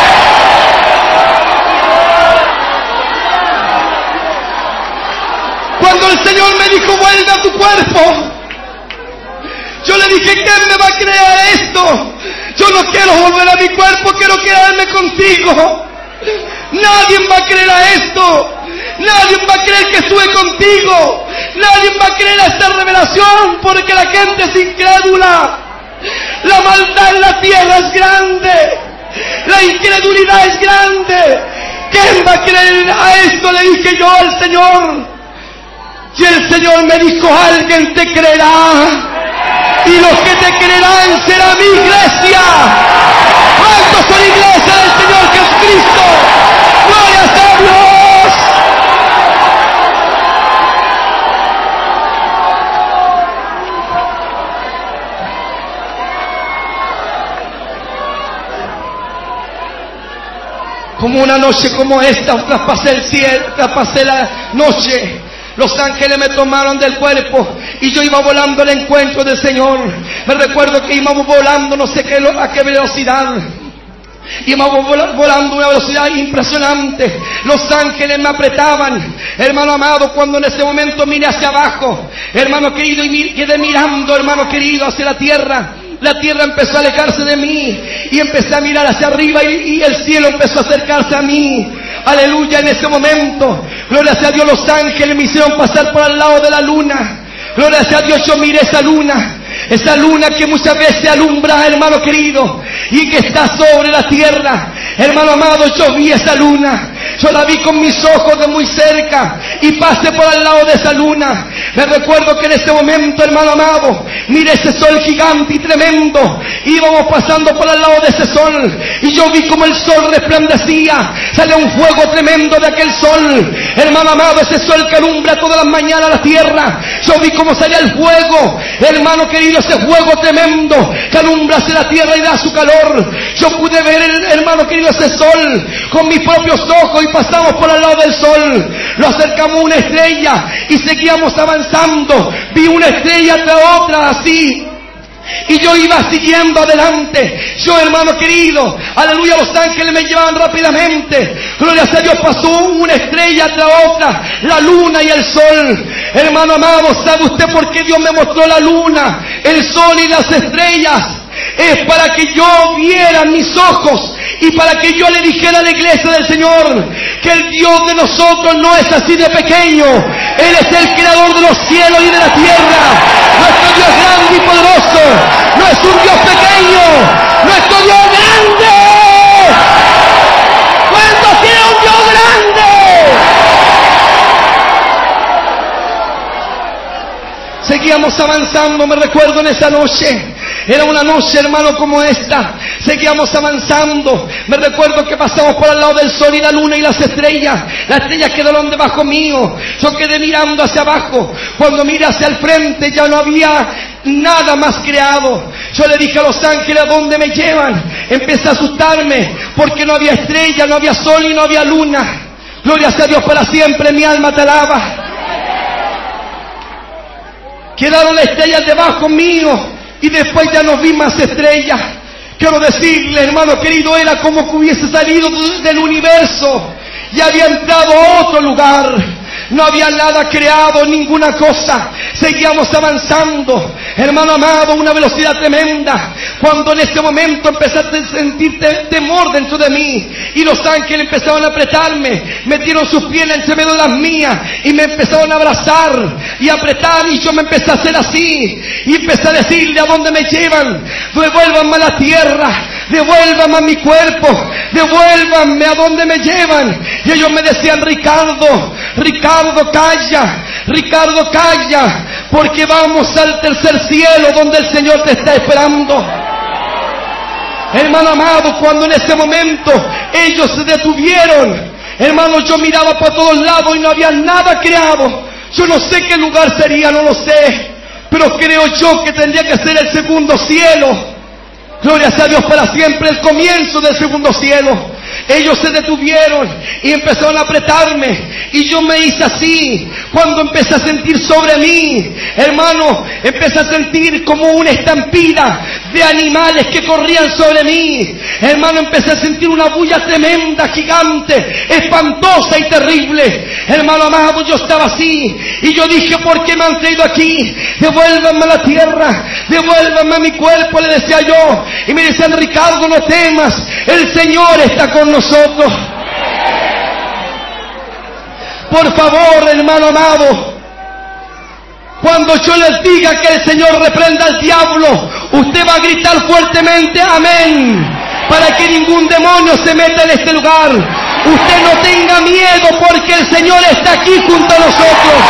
Cuando el Señor me dijo, vuelve a tu cuerpo, yo le dije, ¿quién me va a creer esto? Yo no quiero volver a mi cuerpo, quiero quedarme contigo. Nadie va a creer a esto. Nadie va a creer que estuve contigo. Nadie va a creer a esta revelación, porque la gente es incrédula. La maldad en la tierra es grande. La incredulidad es grande. ¿Quién va a creer a esto? Le dije yo al Señor. Y el Señor me dijo, alguien te creerá. Y los que te creerán será mi iglesia. ¿Cuántos son iglesia del Señor Jesucristo? ¡Gloria a Dios! Como una noche como esta, traspasé el cielo, traspasé la noche. Los ángeles me tomaron del cuerpo y yo iba volando al encuentro del Señor. Me recuerdo que íbamos volando no sé a qué velocidad. Íbamos volando a una velocidad impresionante. Los ángeles me apretaban. Hermano amado, cuando en ese momento miré hacia abajo, hermano querido, y quedé mirando, hermano querido, hacia la tierra. La tierra empezó a alejarse de mí y empecé a mirar hacia arriba y el cielo empezó a acercarse a mí. Aleluya, en ese momento, gloria a Dios, los ángeles me hicieron pasar por al lado de la luna. Gloria a Dios, yo miré esa luna que muchas veces alumbra, hermano querido, y que está sobre la tierra. Hermano amado, yo vi esa luna, yo la vi con mis ojos de muy cerca y pasé por al lado de esa luna. Me recuerdo que en ese momento, hermano amado, miré ese sol gigante y tremendo. Íbamos pasando por al lado de ese sol y yo vi como el sol resplandecía. Salía un fuego tremendo de aquel sol. Hermano amado, ese sol que alumbra todas las mañanas la tierra. Yo vi como salía el fuego, hermano querido, ese fuego tremendo que alumbra hacia la tierra y da su calor. Yo pude ver, hermano querido, ese sol con mis propios ojos y pasamos por al lado del sol. Lo acercamos a una estrella y seguíamos avanzando. Vi una estrella tras otra así. Y yo iba siguiendo adelante. Yo, hermano querido, aleluya, los ángeles me llevaban rápidamente. Gloria a Dios, pasó una estrella tras otra, la luna y el sol. Hermano amado, ¿sabe usted por qué Dios me mostró la luna, el sol y las estrellas? Es para que yo viera mis ojos y para que yo le dijera a la iglesia del Señor que el Dios de nosotros no es así de pequeño. Él es el creador de los cielos y de la tierra. Nuestro Dios grande y poderoso. No es un Dios pequeño. Nuestro Dios grande. ¿Cuántos tiene un Dios grande? Seguíamos avanzando, me recuerdo en esa noche. Era una noche, hermano, como esta. Seguíamos avanzando. Me recuerdo que pasamos por al lado del sol y la luna y las estrellas. Las estrellas quedaron debajo mío. Yo quedé mirando hacia abajo. Cuando miré hacia el frente ya no había nada más creado. Yo le dije a los ángeles, ¿a dónde me llevan? Empecé a asustarme porque no había estrella, no había sol y no había luna. Gloria a Dios para siempre, mi alma te alaba. Quedaron las estrellas debajo mío. Y después ya no vi más estrellas. Quiero decirle, hermano querido, era como que hubiese salido del universo y había entrado a otro lugar. No había nada creado, ninguna cosa. Seguíamos avanzando, hermano amado, a una velocidad tremenda. Cuando en ese momento empecé a sentir temor dentro de mí, y los ángeles empezaron a apretarme, metieron sus piernas entre medio de las mías y me empezaron a abrazar y a apretar, y yo me empecé a hacer así y empecé a decirle: ¿a dónde me llevan? Devuélvanme a la tierra, devuélvanme a mi cuerpo, devuélvanme a donde me llevan. Y ellos me decían: Ricardo, calla, Ricardo, calla, porque vamos al tercer cielo donde el Señor te está esperando. Hermano amado, cuando en ese momento ellos se detuvieron, hermano, yo miraba para todos lados y no había nada creado. Yo no sé qué lugar sería, no lo sé, pero creo yo que tendría que ser el segundo cielo. Gloria a Dios para siempre, el comienzo del segundo cielo. Ellos se detuvieron y empezaron a apretarme, y yo me hice así. Cuando empecé a sentir sobre mí, hermano, empecé a sentir como una estampida de animales que corrían sobre mí. Hermano, empecé a sentir una bulla tremenda, gigante, espantosa y terrible. Hermano amado, yo estaba así y yo dije: ¿por qué me han traído aquí? Devuélvanme a la tierra, devuélvanme a mi cuerpo, le decía yo. Y me decían: Ricardo, no temas, el Señor está con nosotros. Por favor, hermano amado, cuando yo les diga que el Señor reprenda al diablo, usted va a gritar fuertemente: amén, para que ningún demonio se meta en este lugar. Usted no tenga miedo, porque el Señor está aquí junto a nosotros.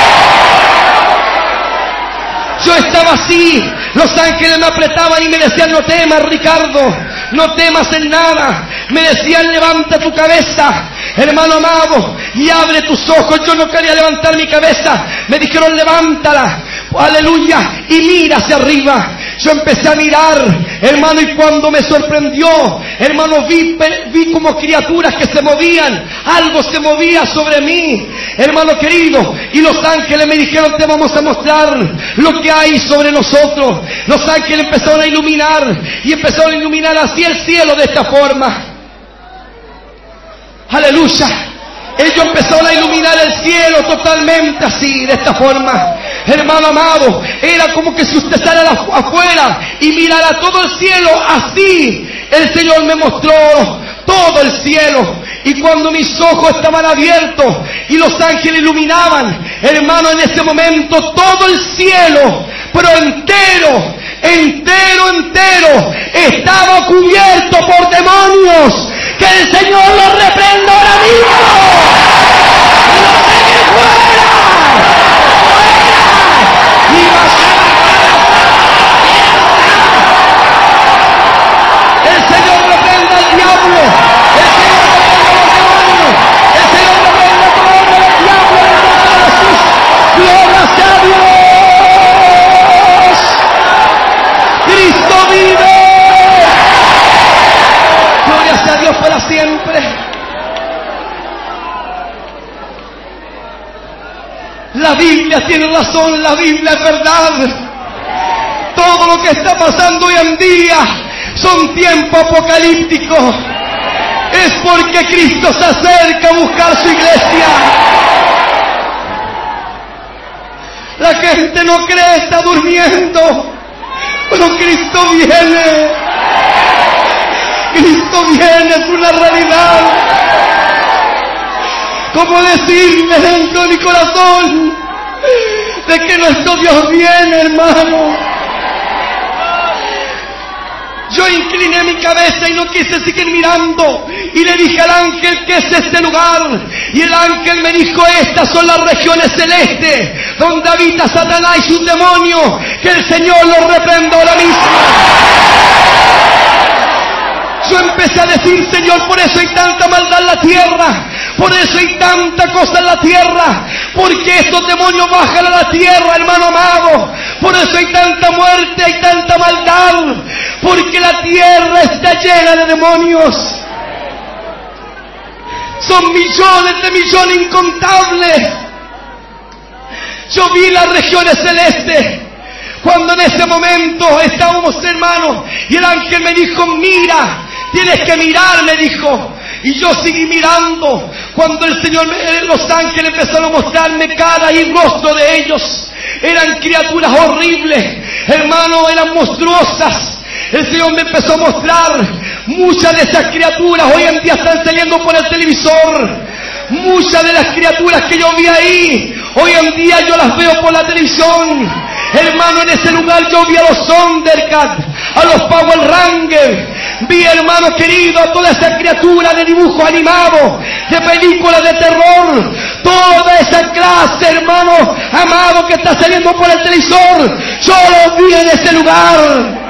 Yo estaba así, los ángeles me apretaban y me decían: no temas, Ricardo, no temas en nada. Me decían: levanta tu cabeza, hermano amado, y abre tus ojos. Yo no quería levantar mi cabeza. Me dijeron: levántala, aleluya, y mira hacia arriba. Yo empecé a mirar, hermano, y cuando me sorprendió, hermano, vi como criaturas que se movían. Algo se movía sobre mí, hermano querido, y los ángeles me dijeron: te vamos a mostrar lo que hay sobre nosotros. Los ángeles empezaron a iluminar, y empezaron a iluminar así el cielo de esta forma. Aleluya. Ellos empezaron a iluminar el cielo totalmente así, de esta forma. Hermano amado, era como que si usted saliera afuera y mirara todo el cielo así. El Señor me mostró todo el cielo. Y cuando mis ojos estaban abiertos y los ángeles iluminaban, hermano, en ese momento todo el cielo, pero entero, estaba cubierto por demonios. Que el Señor los reprenda ahora mismo. ¡Los deje fuera! ¡Y el Señor reprenda al diablo! ¡El Señor reprenda a los demonios! ¡El Señor reprenda todo el diablo en el nombre de Jesús! ¡Gloria a Dios! ¡Cristo vive! ¡Gloria a Dios para siempre! La Biblia tiene razón, la Biblia es verdad. Todo lo que está pasando hoy en día son tiempos apocalípticos. Es porque Cristo se acerca a buscar su iglesia. La gente no cree, está durmiendo, pero Cristo viene. Cristo viene, es una realidad. ¿Cómo decirle dentro de mi corazón de que nuestro Dios viene, hermano? Yo incliné mi cabeza y no quise seguir mirando, y le dije al ángel: ¿qué es este lugar? Y el ángel me dijo: estas son las regiones celestes donde habita Satanás y sus demonios. Que el Señor los reprenda ahora mismo. Yo empecé a decir: Señor, por eso hay tanta maldad en la tierra, por eso hay tanta cosa en la tierra, porque estos demonios bajan a la tierra, hermano amado. Por eso hay tanta muerte, hay tanta maldad, porque la tierra está llena de demonios. Son millones de millones incontables. Yo vi las regiones celestes Cuando en ese momento estábamos, hermanos, y el ángel me dijo, mira, tienes que mirar, me dijo. Y yo seguí mirando. Cuando el Señor, los ángeles empezaron a mostrarme cara y rostro de ellos, eran criaturas horribles, hermano, eran monstruosas. El Señor me empezó a mostrar muchas de esas criaturas. Hoy en día están saliendo por el televisor. Muchas de las criaturas que yo vi ahí, hoy en día yo las veo por la televisión. Hermano, en ese lugar yo vi a los Thundercats, a los Power Rangers. Vi, hermano querido, a toda esa criatura de dibujos animados, de películas de terror. Toda esa clase, hermano amado, que está saliendo por el televisor, yo lo vi en ese lugar.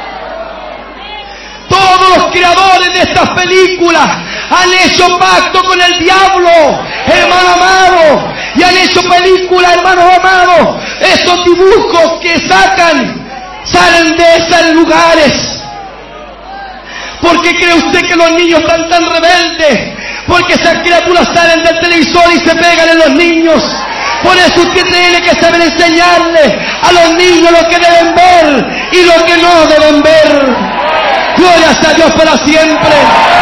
Todos los creadores de estas películas han hecho pacto con el diablo, hermano amado, y han hecho películas, hermano amado. Esos dibujos que salen de esos lugares. ¿Por qué cree usted que los niños están tan rebeldes? Porque esas criaturas salen del televisor y se pegan en los niños. Por eso usted tiene que saber enseñarle a los niños lo que deben ver y lo que no deben ver. Gloria sea a Dios para siempre.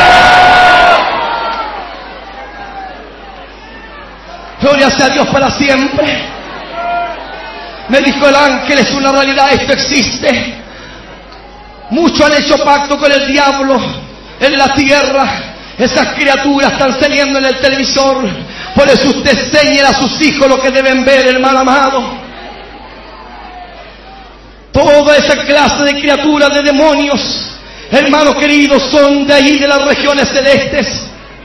Gloria sea a Dios para siempre. Me dijo el ángel, es una realidad, esto existe. Muchos han hecho pacto con el diablo en la tierra. Esas criaturas están saliendo en el televisor. Por eso usted enseñe a sus hijos lo que deben ver, hermano amado. Toda esa clase de criaturas, de demonios, hermanos queridos, son de ahí, de las regiones celestes.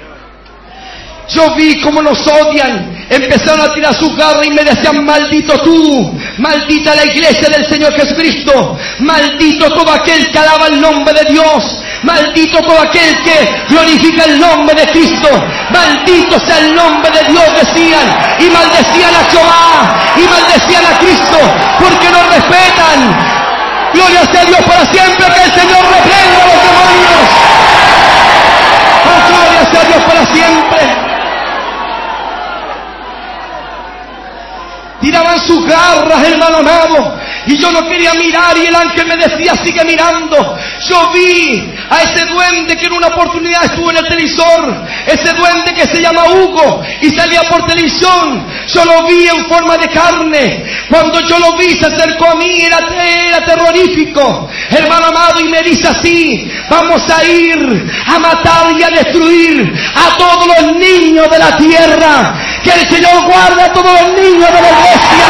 Yo vi cómo nos odian. Empezaron a tirar sus garras y me decían, maldito tú, maldita la iglesia del Señor Jesucristo, maldito todo aquel que alaba el nombre de Dios, maldito todo aquel que glorifica el nombre de Cristo, maldito sea el nombre de Dios, decían, y maldecían a Jehová, y maldecían a Cristo, porque no respetan. Gloria sea a Dios para siempre, que el Señor reprenda a los demonios. Oh, gloria sea a Dios para siempre. Tiraban sus garras, hermano amado, y yo no quería mirar, y el ángel me decía, sigue mirando. Yo vi a ese duende que en una oportunidad estuvo en el televisor, ese duende que se llama Hugo, y salía por televisión. Yo lo vi en forma de carne. Cuando yo lo vi, se acercó a mí, era terrorífico, hermano amado, y me dice así, vamos a ir a matar y a destruir a todos los niños de la tierra. Que el Señor guarde a todos los niños de la iglesia.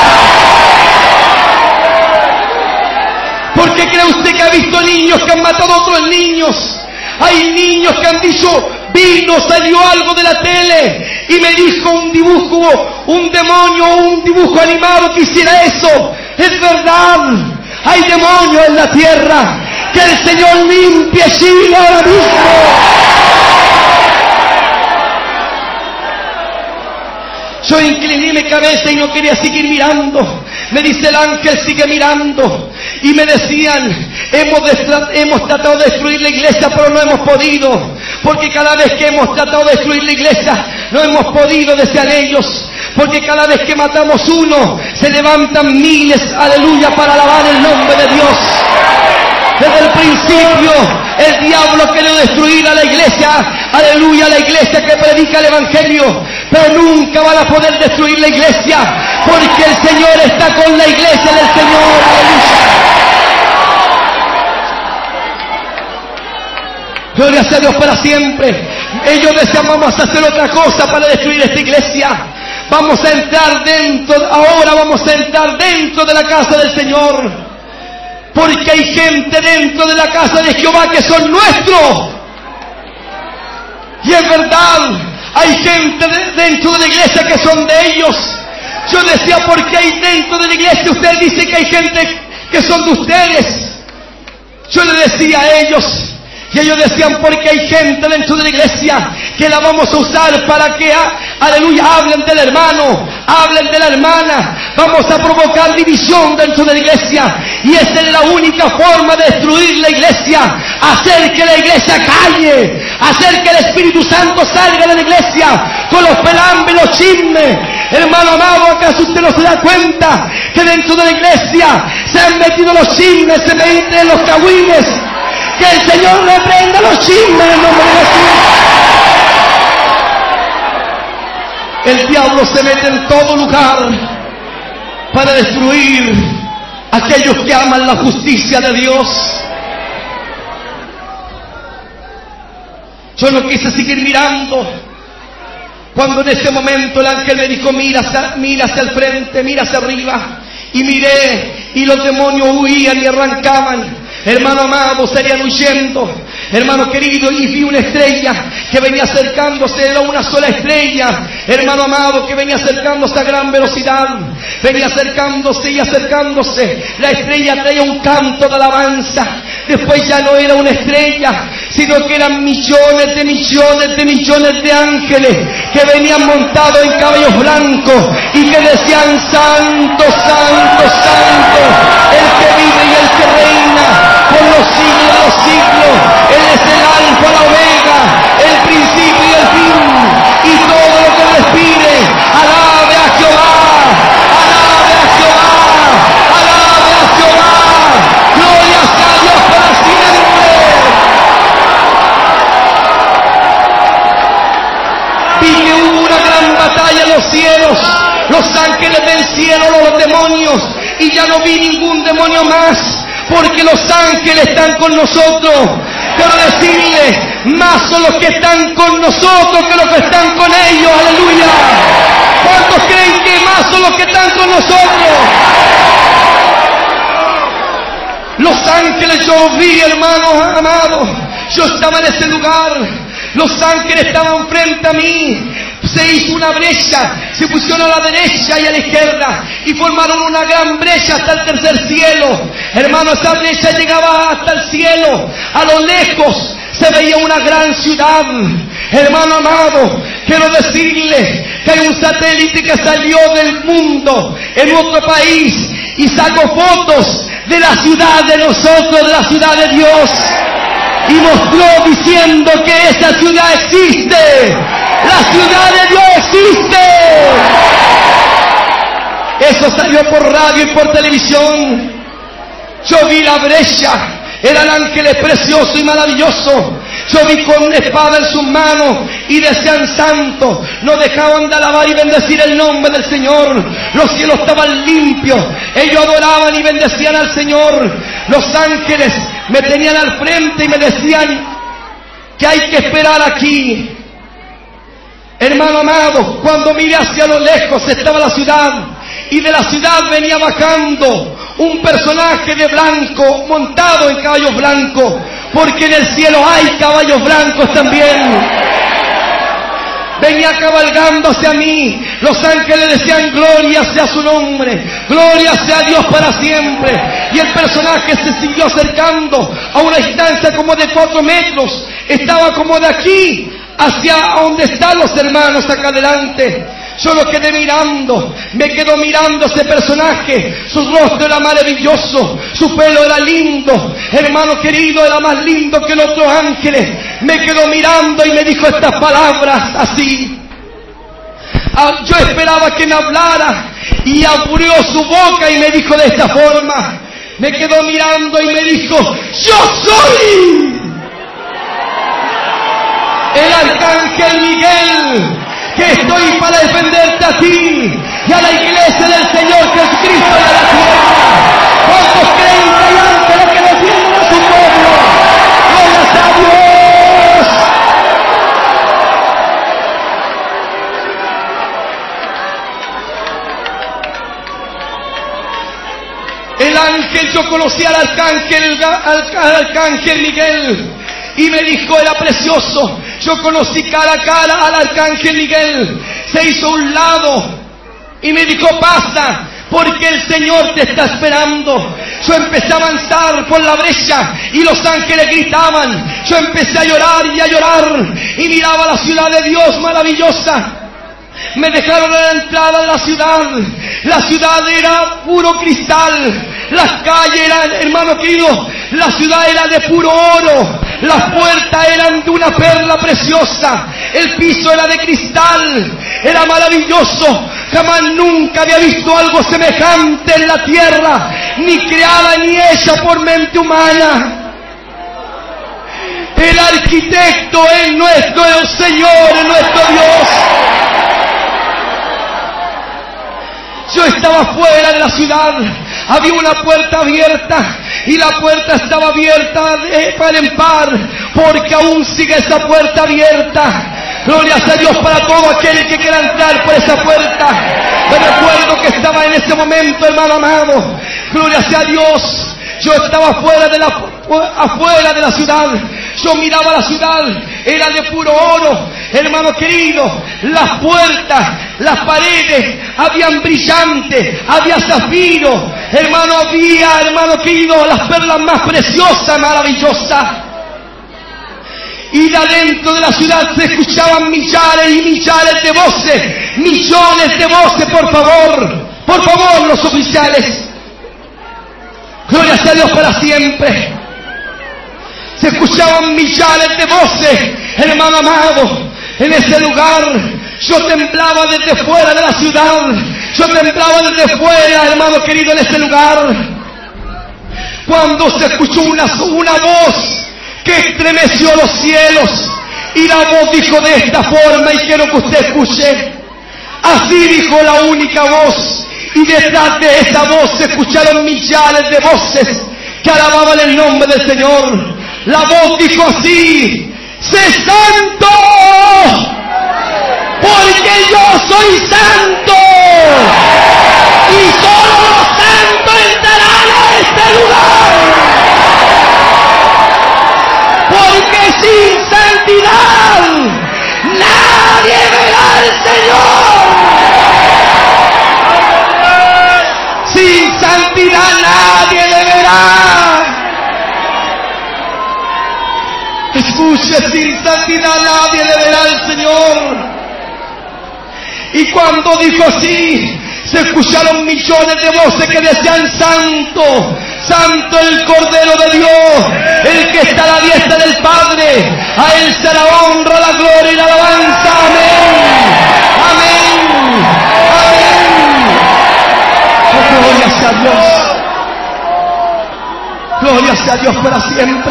¿Por qué cree usted que ha visto niños que han matado a otros niños? Hay niños que han dicho, salió algo de la tele y me dijo un dibujo, un demonio, un dibujo animado que hiciera eso. Es verdad, hay demonios en la tierra. Que el Señor limpie Chile ahora mismo. Yo incliné mi cabeza y no quería seguir mirando. Me dice el ángel, sigue mirando. Y me decían, hemos tratado de destruir la iglesia, pero no hemos podido. Porque cada vez que hemos tratado de destruir la iglesia, no hemos podido, decían ellos. Porque cada vez que matamos uno, se levantan miles, aleluya, para alabar el nombre de Dios. Desde el principio, el diablo quería destruir a la iglesia, aleluya, la iglesia que predica el evangelio, pero nunca van a poder destruir la iglesia, porque el Señor está con la iglesia del Señor, aleluya. Gloria sea a Dios para siempre. Ellos decían, vamos a hacer otra cosa para destruir esta iglesia. Vamos a entrar dentro, ahora vamos a entrar dentro de la casa del Señor. Porque hay gente dentro de la casa de Jehová que son nuestros. Y es verdad, hay gente dentro de la iglesia que son de ellos. Yo decía, ¿por qué hay dentro de la iglesia? Usted dice que hay gente que son de ustedes. Yo le decía a ellos, y ellos decían, porque hay gente dentro de la iglesia que la vamos a usar para que, aleluya, hablen del hermano, hablen de la hermana. Vamos a provocar división dentro de la iglesia. Y esa es la única forma de destruir la iglesia. Hacer que la iglesia calle. Hacer que el Espíritu Santo salga de la iglesia con los pelambres, los chismes. Hermano amado, ¿acaso usted no se da cuenta que dentro de la iglesia se han metido los chismes, se meten los cagüines? Que el Señor reprenda los chismes en el nombre de Jesús. El diablo se mete en todo lugar para destruir a aquellos que aman la justicia de Dios. Yo no quise seguir mirando, cuando en ese momento el ángel me dijo: mira hacia el frente, mira hacia arriba. Y miré, y los demonios huían y arrancaban. Hermano amado, salían huyendo. Hermano querido, y vi una estrella que venía acercándose, era una sola estrella, hermano amado, que venía acercándose a gran velocidad. Venía acercándose y acercándose. La estrella traía un canto de alabanza. Después ya no era una estrella, sino que eran millones de millones de millones de ángeles que venían montados en caballos blancos y que decían: santo, santo, santo, el que vive y el que reina por los siglos de los siglos. Él es el alfa, la omega, el principio y el fin, y todo lo que respire, alabe a Jehová, alabe a Jehová, alabe a Jehová. Gloria sea a Dios para siempre. Vi que hubo una gran batalla en los cielos, los ángeles del cielo, los demonios, y ya no vi ningún demonio más, porque los ángeles están con nosotros. Quiero decirles, más son los que están con nosotros que los que están con ellos. Aleluya. ¿Cuántos creen que más son los que están con nosotros? Los ángeles yo vi, hermanos amados. Yo estaba en ese lugar. Los ángeles estaban frente a mí. Se hizo una brecha, se pusieron a la derecha y a la izquierda y formaron una gran brecha hasta el tercer cielo. Hermano, esa brecha llegaba hasta el cielo. A lo lejos se veía una gran ciudad. Hermano amado, quiero decirle que hay un satélite que salió del mundo en otro país y sacó fotos de la ciudad de nosotros, de la ciudad de Dios, y mostró diciendo que esa ciudad existe. La ciudad de Dios existe. Eso salió por radio y por televisión. Yo vi la brecha. Eran ángeles preciosos y maravillosos. Yo vi con una espada en sus manos y decían: santo. No dejaban de alabar y bendecir el nombre del Señor. Los cielos estaban limpios. Ellos adoraban y bendecían al Señor. Los ángeles me tenían al frente y me decían que hay que esperar aquí. Hermano amado, cuando miré hacia lo lejos estaba la ciudad, y de la ciudad venía bajando un personaje de blanco, montado en caballos blancos, porque en el cielo hay caballos blancos también. Venía cabalgando hacia mí. Los ángeles decían: gloria sea su nombre, gloria sea Dios para siempre. Y el personaje se siguió acercando a una distancia como de 4 metros. Estaba como de aquí hacia donde están los hermanos acá adelante. Yo lo quedé mirando, me quedo mirando ese personaje. Su rostro era maravilloso, su pelo era lindo, hermano querido, era más lindo que los otros ángeles. Me quedo mirando y me dijo estas palabras así. Yo esperaba que me hablara y abrió su boca y me dijo de esta forma. Me quedó mirando y me dijo: yo soy el arcángel Miguel, que estoy para defenderte a ti y a la iglesia del Señor Jesucristo de la tierra. ¿Cuántos creen que hay ángeles que defienden a su pueblo? ¡Gloria a Dios! El ángel, yo conocí al arcángel Miguel, y me dijo, era precioso. Yo conocí cara a cara al arcángel Miguel. Se hizo a un lado y me dijo: pasa, porque el Señor te está esperando. Yo empecé a avanzar por la brecha y los ángeles gritaban. Yo empecé a llorar y miraba la ciudad de Dios maravillosa. Me dejaron a la entrada de la ciudad. La ciudad era puro cristal. Las calles eran, hermano querido, la ciudad era de puro oro. Las puertas eran de una perla preciosa. El piso era de cristal. Era maravilloso. Jamás nunca había visto algo semejante en la tierra, ni creada ni hecha por mente humana. El arquitecto es nuestro Señor, es nuestro Dios. Yo estaba fuera de la ciudad, había una puerta abierta y la puerta estaba abierta de par en par, porque aún sigue esa puerta abierta. Gloria a Dios para todo aquel que quiera entrar por esa puerta. Me recuerdo que estaba en ese momento, hermano amado, gloria a Dios. Yo estaba afuera de la ciudad. Yo miraba la ciudad, era de puro oro, hermano querido. Las puertas, las paredes, habían brillantes, había zafiro, hermano, había, hermano querido, las perlas más preciosas, maravillosas. Y de adentro de la ciudad se escuchaban millares y millares de voces, millones de voces, por favor, los oficiales. Gloria a Dios para siempre. Se escuchaban millares de voces, hermano amado, en ese lugar. Yo temblaba desde fuera de la ciudad. Yo temblaba desde fuera, hermano querido, en ese lugar. Cuando se escuchó una voz que estremeció los cielos, y la voz dijo de esta forma, y quiero que usted escuche. Así dijo la única voz. Y detrás de esa voz se escucharon millares de voces que alababan el nombre del Señor. La voz dijo así: ¡sé santo! Porque yo soy santo. Y solo los santos entrarán a este lugar. Porque sin santidad nadie verá al Señor. Sin santidad nadie le verá. Escuche, sin santidad nadie le verá al Señor. Y cuando dijo así, se escucharon millones de voces que decían: santo, santo el Cordero de Dios, el que está a la diestra del Padre. A Él será la honra, la gloria y la alabanza. Amén. Amén. Amén. Oh, gloria sea a Dios. Gloria sea a Dios para siempre.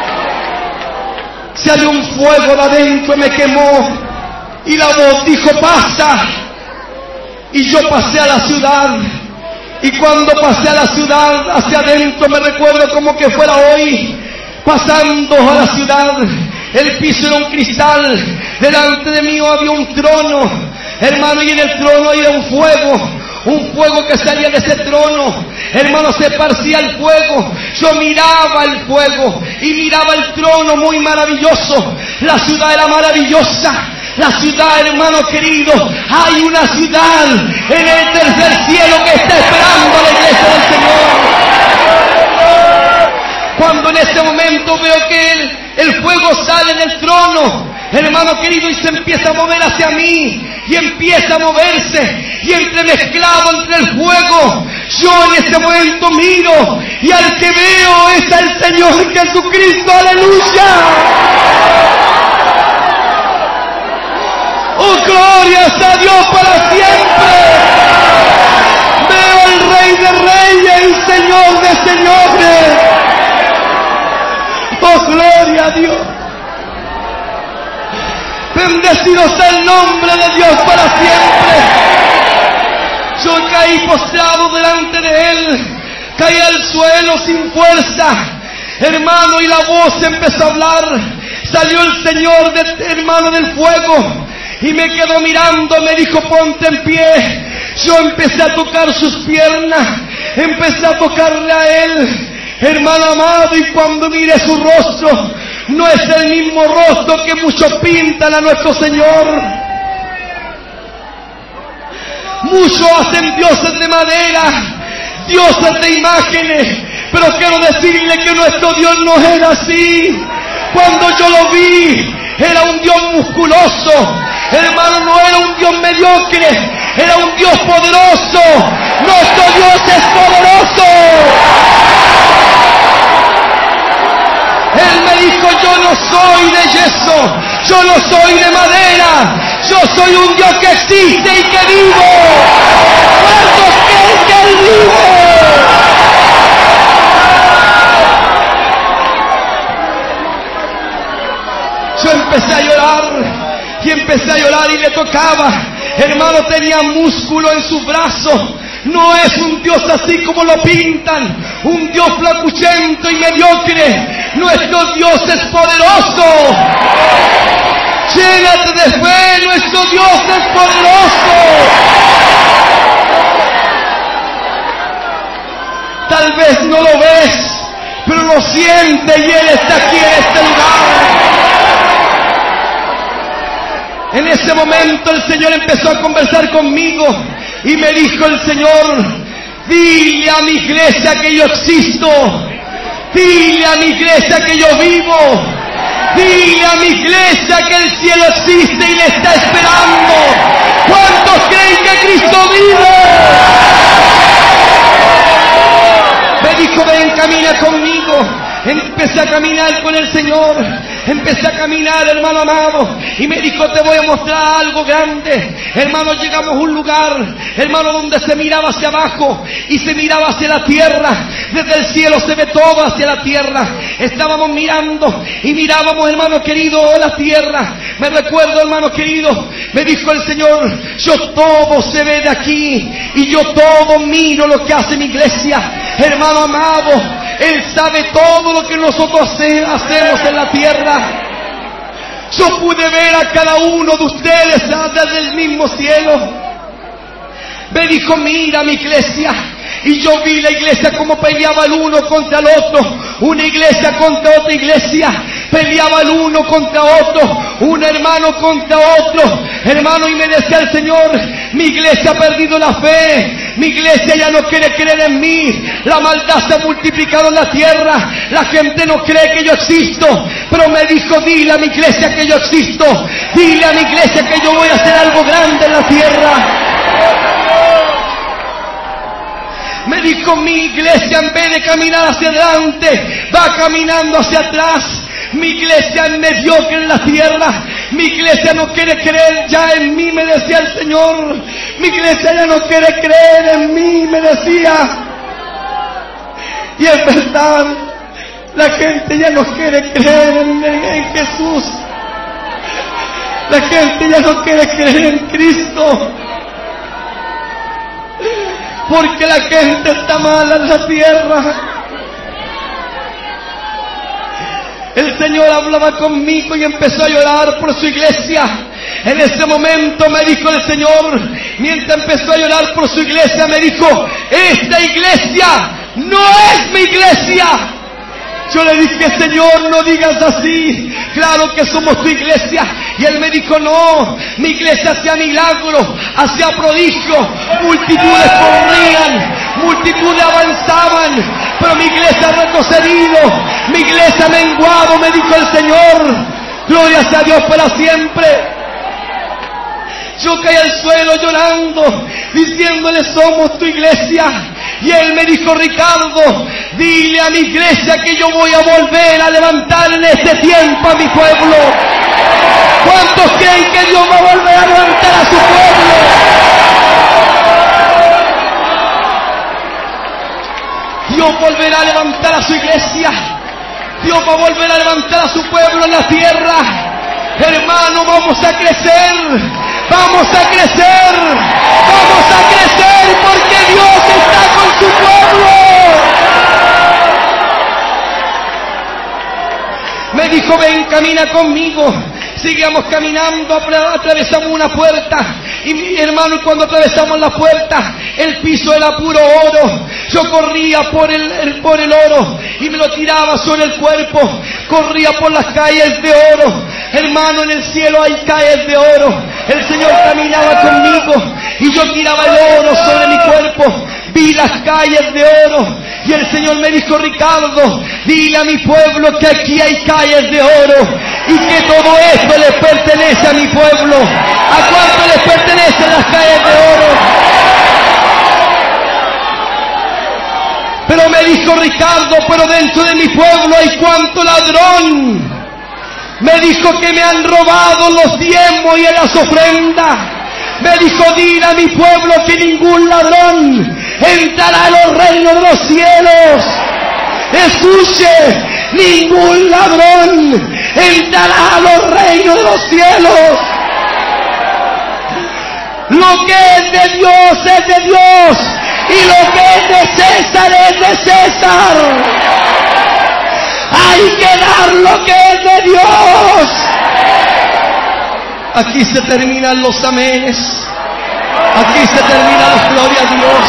Salió un fuego de adentro y me quemó. Y la voz dijo: pasa. Y yo pasé a la ciudad. Y cuando pasé a la ciudad, hacia adentro, me recuerdo como que fuera hoy, pasando a la ciudad, el piso era un cristal, delante de mí había un trono, hermano, y en el trono había un fuego que salía de ese trono, hermano, se esparcía el fuego. Yo miraba el fuego y miraba el trono, muy maravilloso. La ciudad era maravillosa. La ciudad, hermano querido, hay una ciudad en el tercer cielo que está esperando a la iglesia del Señor. Cuando en ese momento veo que el fuego sale del trono, hermano querido, y se empieza a mover hacia mí, y empieza a moverse, y entremezclado entre el fuego, yo en ese momento miro, y al que veo es al Señor Jesucristo. ¡Aleluya! ¡Oh, glorias a Dios para siempre! Veo al Rey de Reyes y Señor de Señores. ¡Oh, gloria a Dios! Bendecido sea el nombre de Dios para siempre. Yo caí postrado delante de Él, caí al suelo sin fuerza, hermano, y la voz empezó a hablar. Salió el Señor, hermano, del fuego, y me quedó mirando, me dijo: ponte en pie. Yo empecé a tocar sus piernas, empecé a tocarle a Él, hermano amado, y cuando miré su rostro, no es el mismo rostro que muchos pintan a nuestro Señor. Muchos hacen dioses de madera, dioses de imágenes, pero quiero decirle que nuestro Dios no era así. Cuando yo lo vi, era un Dios musculoso, hermano, no era un Dios mediocre, era un Dios poderoso. Nuestro Dios es poderoso. Él me dijo: yo no soy de yeso, Yo no soy de madera. Yo soy un Dios que existe y que vivo. ¿Cuántos creen que Él vive? Yo empecé a llorar y le tocaba. Hermano, tenía músculo en sus brazos. No es un Dios así como lo pintan, un Dios flacuchento y mediocre. Nuestro Dios es poderoso. Llénate de fe, nuestro Dios es poderoso. Tal vez no lo ves, pero lo sientes y Él está aquí en este lugar. En ese momento el Señor empezó a conversar conmigo y me dijo el Señor: dile a mi iglesia que yo existo, dile a mi iglesia que yo vivo, dile a mi iglesia que el cielo existe y le está esperando. ¿Cuántos creen que Cristo vive? Me dijo: ven, camina conmigo. Empecé a caminar con el Señor. Empecé a caminar, hermano amado, y me dijo: te voy a mostrar algo grande. Hermano, llegamos a un lugar, hermano, donde se miraba hacia abajo y se miraba hacia la tierra. Desde el cielo se ve todo hacia la tierra. Estábamos mirando y mirábamos, hermano querido, la tierra. Me recuerdo, hermano querido, me dijo el Señor: yo todo se ve de aquí y yo todo miro lo que hace mi iglesia. Hermano amado, Él sabe todo lo que nosotros hacemos en la tierra. Yo pude ver a cada uno de ustedes desde el mismo cielo. Me dijo: mira mi iglesia. Y yo vi la iglesia como peleaba el uno contra el otro. Una iglesia contra otra iglesia. Peleaba el uno contra otro. Un hermano contra otro. Hermano, y me decía el Señor: mi iglesia ha perdido la fe. Mi iglesia ya no quiere creer en mí. La maldad se ha multiplicado en la tierra. La gente no cree que yo existo. Pero me dijo: dile a mi iglesia que yo existo. Dile a mi iglesia que yo voy a hacer algo grande en la tierra. Me dijo: mi iglesia, en vez de caminar hacia adelante, va caminando hacia atrás. Mi iglesia es mediocre en la tierra. Mi iglesia no quiere creer ya en mí, me decía el Señor. Mi iglesia ya no quiere creer en mí, me decía. Y es verdad, la gente ya no quiere creer en Jesús. La gente ya no quiere creer en Cristo. Porque la gente está mala en la tierra. El Señor hablaba conmigo y empezó a llorar por su iglesia. En ese momento me dijo el Señor, mientras empezó a llorar por su iglesia, me dijo: esta iglesia no es mi iglesia. Yo le dije: Señor, no digas así. Claro que somos tu iglesia. Y Él me dijo: no, mi iglesia hacía milagros, hacía prodigios, multitudes corrían, multitudes avanzaban, pero mi iglesia ha retrocedido, mi iglesia ha menguado, me dijo el Señor. Gloria sea a Dios para siempre. Yo caí al suelo llorando, diciéndole: somos tu iglesia. Y Él me dijo: Ricardo, dile a mi iglesia que yo voy a volver a levantar en este tiempo a mi pueblo. ¿Cuántos creen que Dios va a volver a levantar a su pueblo? Dios volverá a levantar a su iglesia. Dios va a volver a levantar a su pueblo en la tierra. Hermano, vamos a crecer. Vamos a crecer. Vamos a crecer porque Dios está con su pueblo. Me dijo: ven, camina conmigo. Sigamos caminando, atravesamos una puerta. Y mi hermano, cuando atravesamos la puerta, el piso era puro oro. Yo corría por el oro y me lo tiraba sobre el cuerpo. Corría por las calles de oro. Hermano, en el cielo hay calles de oro. El Señor caminaba conmigo y yo tiraba el oro sobre mi cuerpo. Vi las calles de oro y el Señor me dijo: Ricardo, dile a mi pueblo que aquí hay calles de oro y que todo esto les pertenece a mi pueblo. ¿A cuánto les pertenecen las calles de oro? Pero me dijo: Ricardo, pero dentro de mi pueblo hay cuánto ladrón. Me dijo que me han robado los diezmos y las ofrendas. Me dijo, dile a mi pueblo que ningún ladrón entrará a los reinos de los cielos. Escuche, ningún ladrón entrará a los reinos de los cielos. Lo que es de Dios es de Dios, y lo que es de César es de César. Hay que dar lo que es de Dios. Aquí se terminan los amenes. Aquí se termina la gloria a Dios.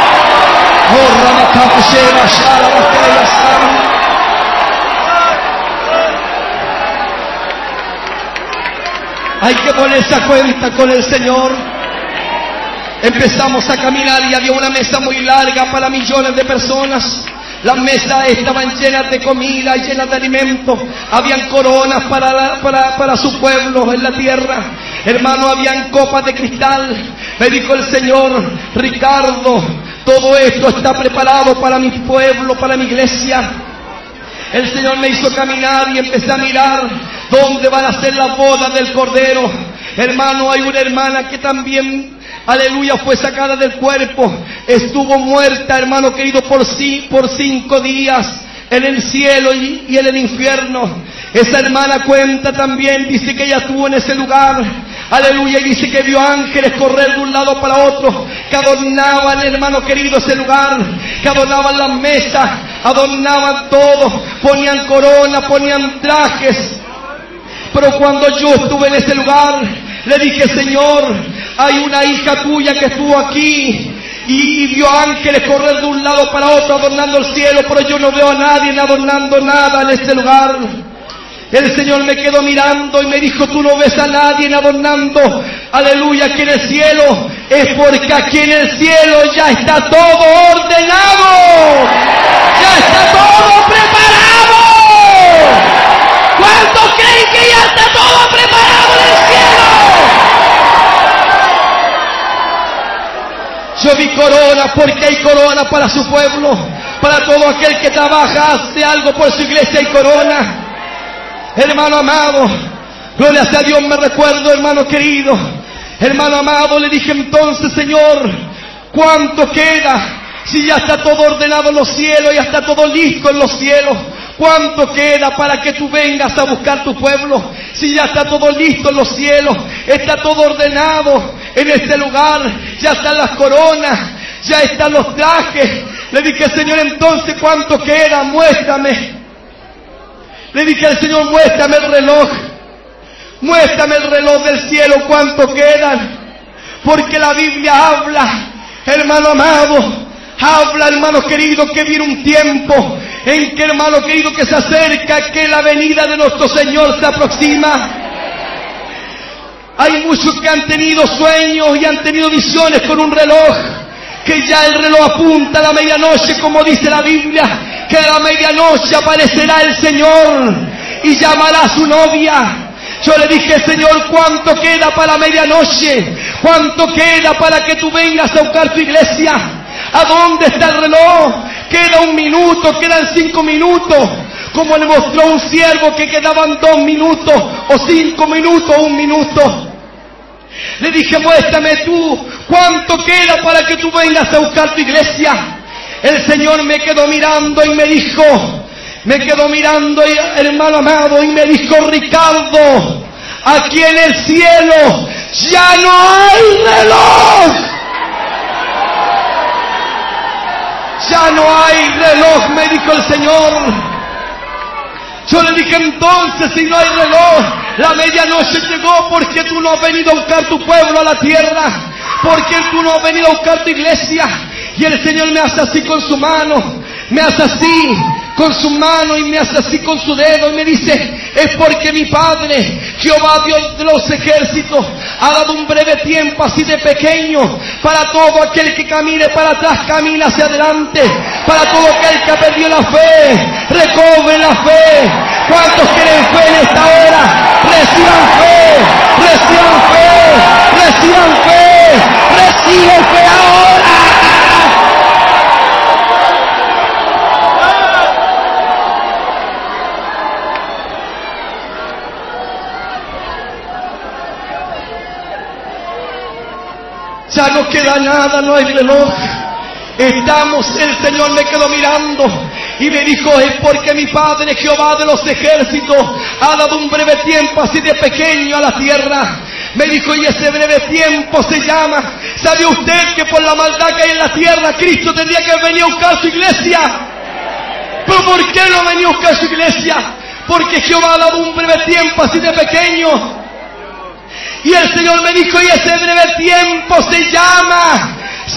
Hay que ponerse a cuenta con el Señor. Empezamos a caminar y había una mesa muy larga para millones de personas. Las mesas estaban llenas de comida, llenas de alimentos. Habían coronas para su pueblo en la tierra. Hermano, habían copas de cristal. Me dijo el Señor, Ricardo, todo esto está preparado para mi pueblo, para mi iglesia. El Señor me hizo caminar y empecé a mirar dónde van a ser las bodas del Cordero. Hermano, hay una hermana que también, aleluya, fue sacada del cuerpo. Estuvo muerta, hermano querido, por 5 días en el cielo y en el infierno. Esa hermana cuenta también, dice que ella estuvo en ese lugar, aleluya, y dice que vio ángeles correr de un lado para otro, que adornaban, hermano querido, ese lugar, que adornaban las mesas, adornaban todo, ponían corona, ponían trajes. Pero cuando yo estuve en ese lugar, le dije, Señor, hay una hija tuya que estuvo aquí y vio ángeles correr de un lado para otro adornando el cielo, pero yo no veo a nadie adornando nada en este lugar. El Señor me quedó mirando y me dijo, tú no ves a nadie adornando, aleluya, aquí en el cielo. Es porque aquí en el cielo ya está todo ordenado, ya está todo preparado. ¿Cuántos creen que ya está todo preparado en el cielo? Yo vi corona, porque hay corona para su pueblo, para todo aquel que trabaja, hace algo por su iglesia, hay corona. Hermano amado, gloria a Dios, me recuerdo, hermano querido, hermano amado, le dije entonces, Señor, ¿cuánto queda? Si ya está todo ordenado en los cielos, ya está todo listo en los cielos. ¿Cuánto queda para que tú vengas a buscar tu pueblo? Si ya está todo listo en los cielos, está todo ordenado en este lugar, ya están las coronas, ya están los trajes. Le dije, Señor, entonces, ¿cuánto queda? Muéstrame. Le dije al Señor, muéstrame el reloj. Muéstrame el reloj del cielo, ¿cuánto quedan? Porque la Biblia habla, hermano amado, habla, hermano querido, que viene un tiempo en que, hermano querido, que se acerca, que la venida de nuestro Señor se aproxima. Hay muchos que han tenido sueños y han tenido visiones con un reloj, que ya el reloj apunta a la medianoche, como dice la Biblia, que a la medianoche aparecerá el Señor y llamará a su novia. Yo le dije, Señor, ¿cuánto queda para la medianoche? ¿Cuánto queda para que tú vengas a buscar tu iglesia? ¿A dónde está el reloj? Queda 1 minuto, quedan 5 minutos. Como le mostró un siervo que quedaban 2 minutos, o 5 minutos, o 1 minuto. Le dije, muéstrame tú, ¿cuánto queda para que tú vengas a buscar tu iglesia? El Señor me quedó mirando y me dijo, hermano amado, y me dijo, Ricardo, aquí en el cielo ya no hay reloj. Ya no hay reloj, me dijo el Señor. Yo le dije, entonces, si no hay reloj, la medianoche llegó porque tú no has venido a buscar tu pueblo a la tierra, porque tú no has venido a buscar tu iglesia. Y el Señor me hace así con su mano, me hace así con su mano y me hace así con su dedo y me dice, es porque mi Padre, Jehová Dios de los ejércitos, ha dado un breve tiempo así de pequeño para todo aquel que camine para atrás, camina hacia adelante, para todo aquel que ha perdido la fe, recobre la fe. ¿Cuántos quieren fe en esta hora? Reciban fe, reciban fe, reciban fe, reciban fe ahora. Ya no queda nada, no hay reloj. Estamos, el Señor me quedó mirando y me dijo: es porque mi Padre Jehová de los ejércitos ha dado un breve tiempo así de pequeño a la tierra. Me dijo, y ese breve tiempo se llama, ¿sabe usted que por la maldad que hay en la tierra Cristo tendría que venir a buscar su iglesia? ¿Pero por qué no venía a buscar su iglesia? Porque Jehová ha dado un breve tiempo así de pequeño. Y el Señor me dijo, y ese breve tiempo se llama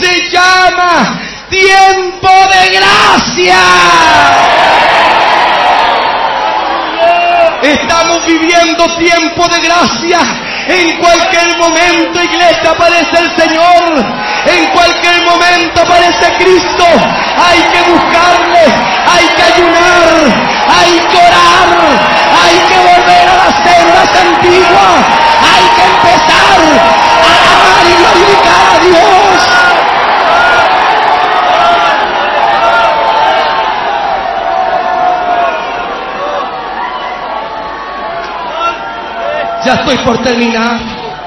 tiempo de gracia. Estamos viviendo tiempo de gracia. En cualquier momento, iglesia, aparece el Señor. En cualquier momento aparece Cristo. Hay que buscarle, hay que ayunar, hay que orar, hay que volver a las sendas antiguas. Hay que empezar a amar y glorificar a Dios. Ya estoy por terminar.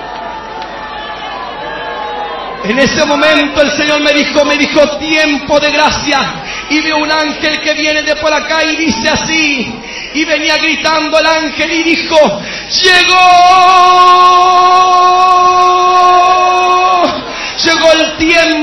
En ese momento el Señor me dijo tiempo de gracia. Y veo un ángel que viene de por acá y dice así. Y venía gritando el ángel y dijo: llegó el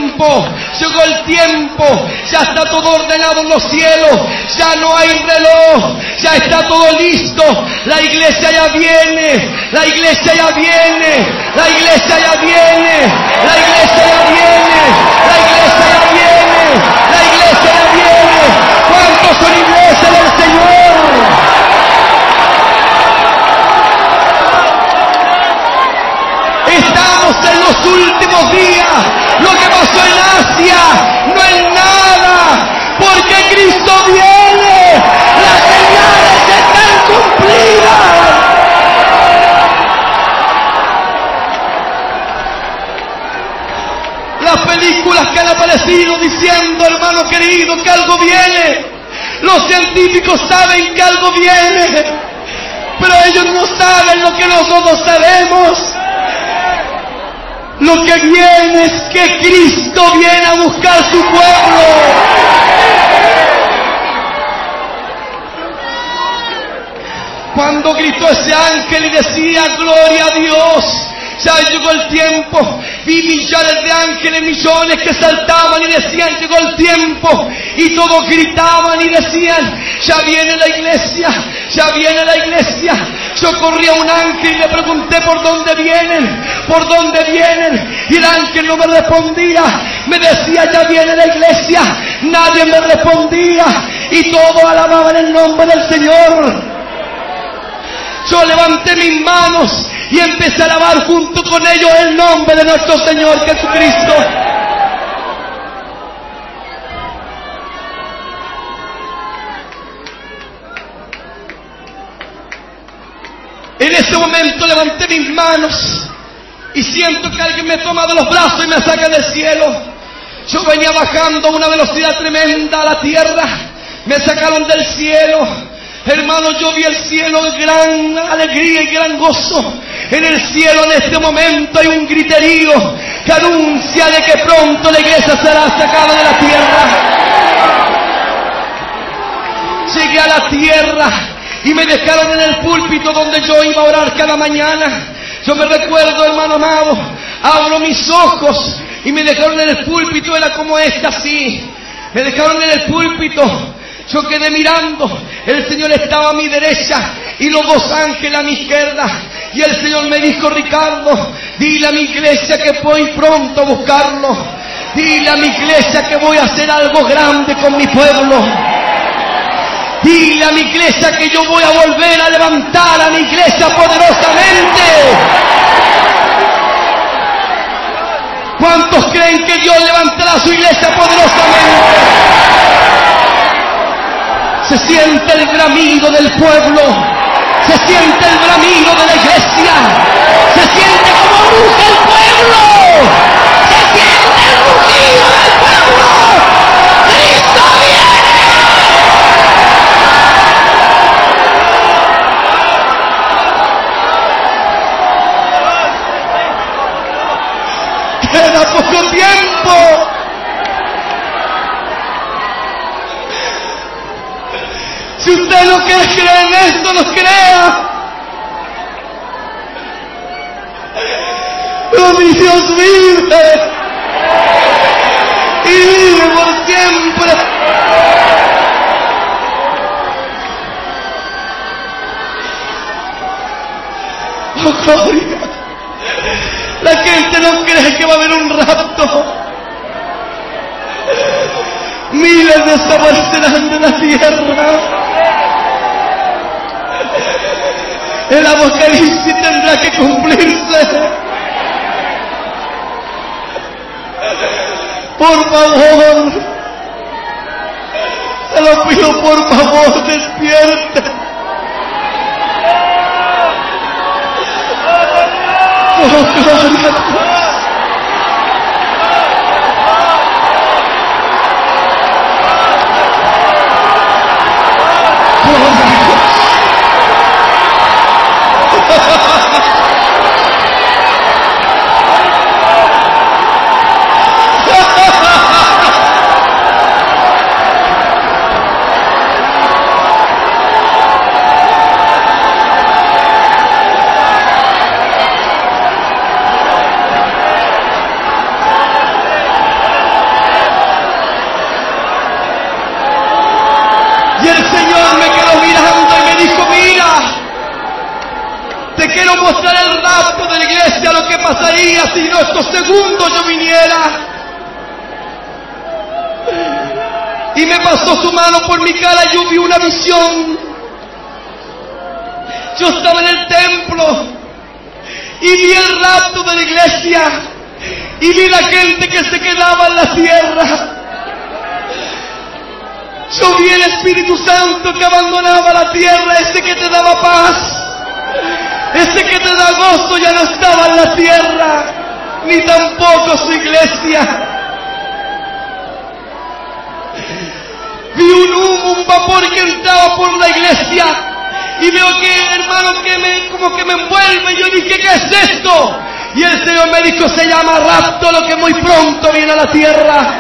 tiempo, ya está todo ordenado en los cielos, ya no hay reloj, ya está todo listo, la iglesia ya viene, la iglesia ya viene, la iglesia ya viene, la iglesia ya viene, la iglesia ya viene, la iglesia ya viene. ¿Cuántos son iglesia del Señor? Estamos en los últimos días. Lo que pasó en Asia no es nada, porque Cristo viene. Las señales están cumplidas. Las películas que han aparecido diciendo, hermano querido, que algo viene. Los científicos saben que algo viene, pero ellos no saben lo que nosotros sabemos. Lo que viene es que Cristo viene a buscar su pueblo. Cuando gritó ese ángel y decía: gloria a Dios, ya llegó el tiempo. Vi millares de ángeles, millones que saltaban y decían: llegó el tiempo. Y todos gritaban y decían: ya viene la iglesia, ya viene la iglesia. Yo corrí a un ángel y le pregunté: ¿por dónde vienen? ¿Por dónde vienen? Y el ángel no me respondía. Me decía: ya viene la iglesia. Nadie me respondía. Y todos alababan el nombre del Señor. Yo levanté mis manos y empecé a alabar junto con ellos el nombre de nuestro Señor Jesucristo. En ese momento levanté mis manos y siento que alguien me toma de los brazos y me saca del cielo. Yo venía bajando a una velocidad tremenda a la tierra. Me sacaron del cielo. Hermano, yo vi el cielo de gran alegría y gran gozo. En el cielo en este momento hay un griterío que anuncia de que pronto la iglesia será sacada de la tierra. Llegué a la tierra y me dejaron en el púlpito donde yo iba a orar cada mañana. Yo me recuerdo, hermano amado, abro mis ojos y me dejaron en el púlpito, era como esta así. Me dejaron en el púlpito. Yo quedé mirando, el Señor estaba a mi derecha y los dos ángeles a mi izquierda. Y el Señor me dijo: Ricardo, dile a mi iglesia que voy pronto a buscarlo. Dile a mi iglesia que voy a hacer algo grande con mi pueblo. Dile a mi iglesia que yo voy a volver a levantar a mi iglesia poderosamente. ¿Cuántos creen que Dios levantará a su iglesia poderosamente? Se siente el bramido del pueblo, se siente el bramido de la iglesia, se siente como ruge el pueblo, se siente el rugido del pueblo. ¡Cristo viene! Queda poco tiempo. Si usted no cree en esto, no crea. Pero mi Dios vive y vive por siempre. Oh, gloria. La gente no cree que va a haber un rapto. Miles desaparecerán de la tierra. El Apocalipsis tendrá que cumplirse. Por favor, se lo pido, por favor, despierte. Oh, gloria a Dios. Y el Señor me quedó mirando y me dijo, mira, te quiero mostrar el rapto de la iglesia, lo que pasaría si en estos segundos yo viniera. Y me pasó su mano por mi cara y yo vi una visión. Yo estaba en el templo y vi el rapto de la iglesia y vi la gente que se quedaba en la tierra. Yo vi el Espíritu Santo que abandonaba la tierra, ese que te daba paz, ese que te da gozo, ya no estaba en la tierra, ni tampoco su iglesia. Vi un humo, un vapor que entraba por la iglesia, y veo que, hermano, como que me envuelve. Yo dije, ¿qué es esto? Y el Señor me dijo, se llama rapto, lo que muy pronto viene a la tierra.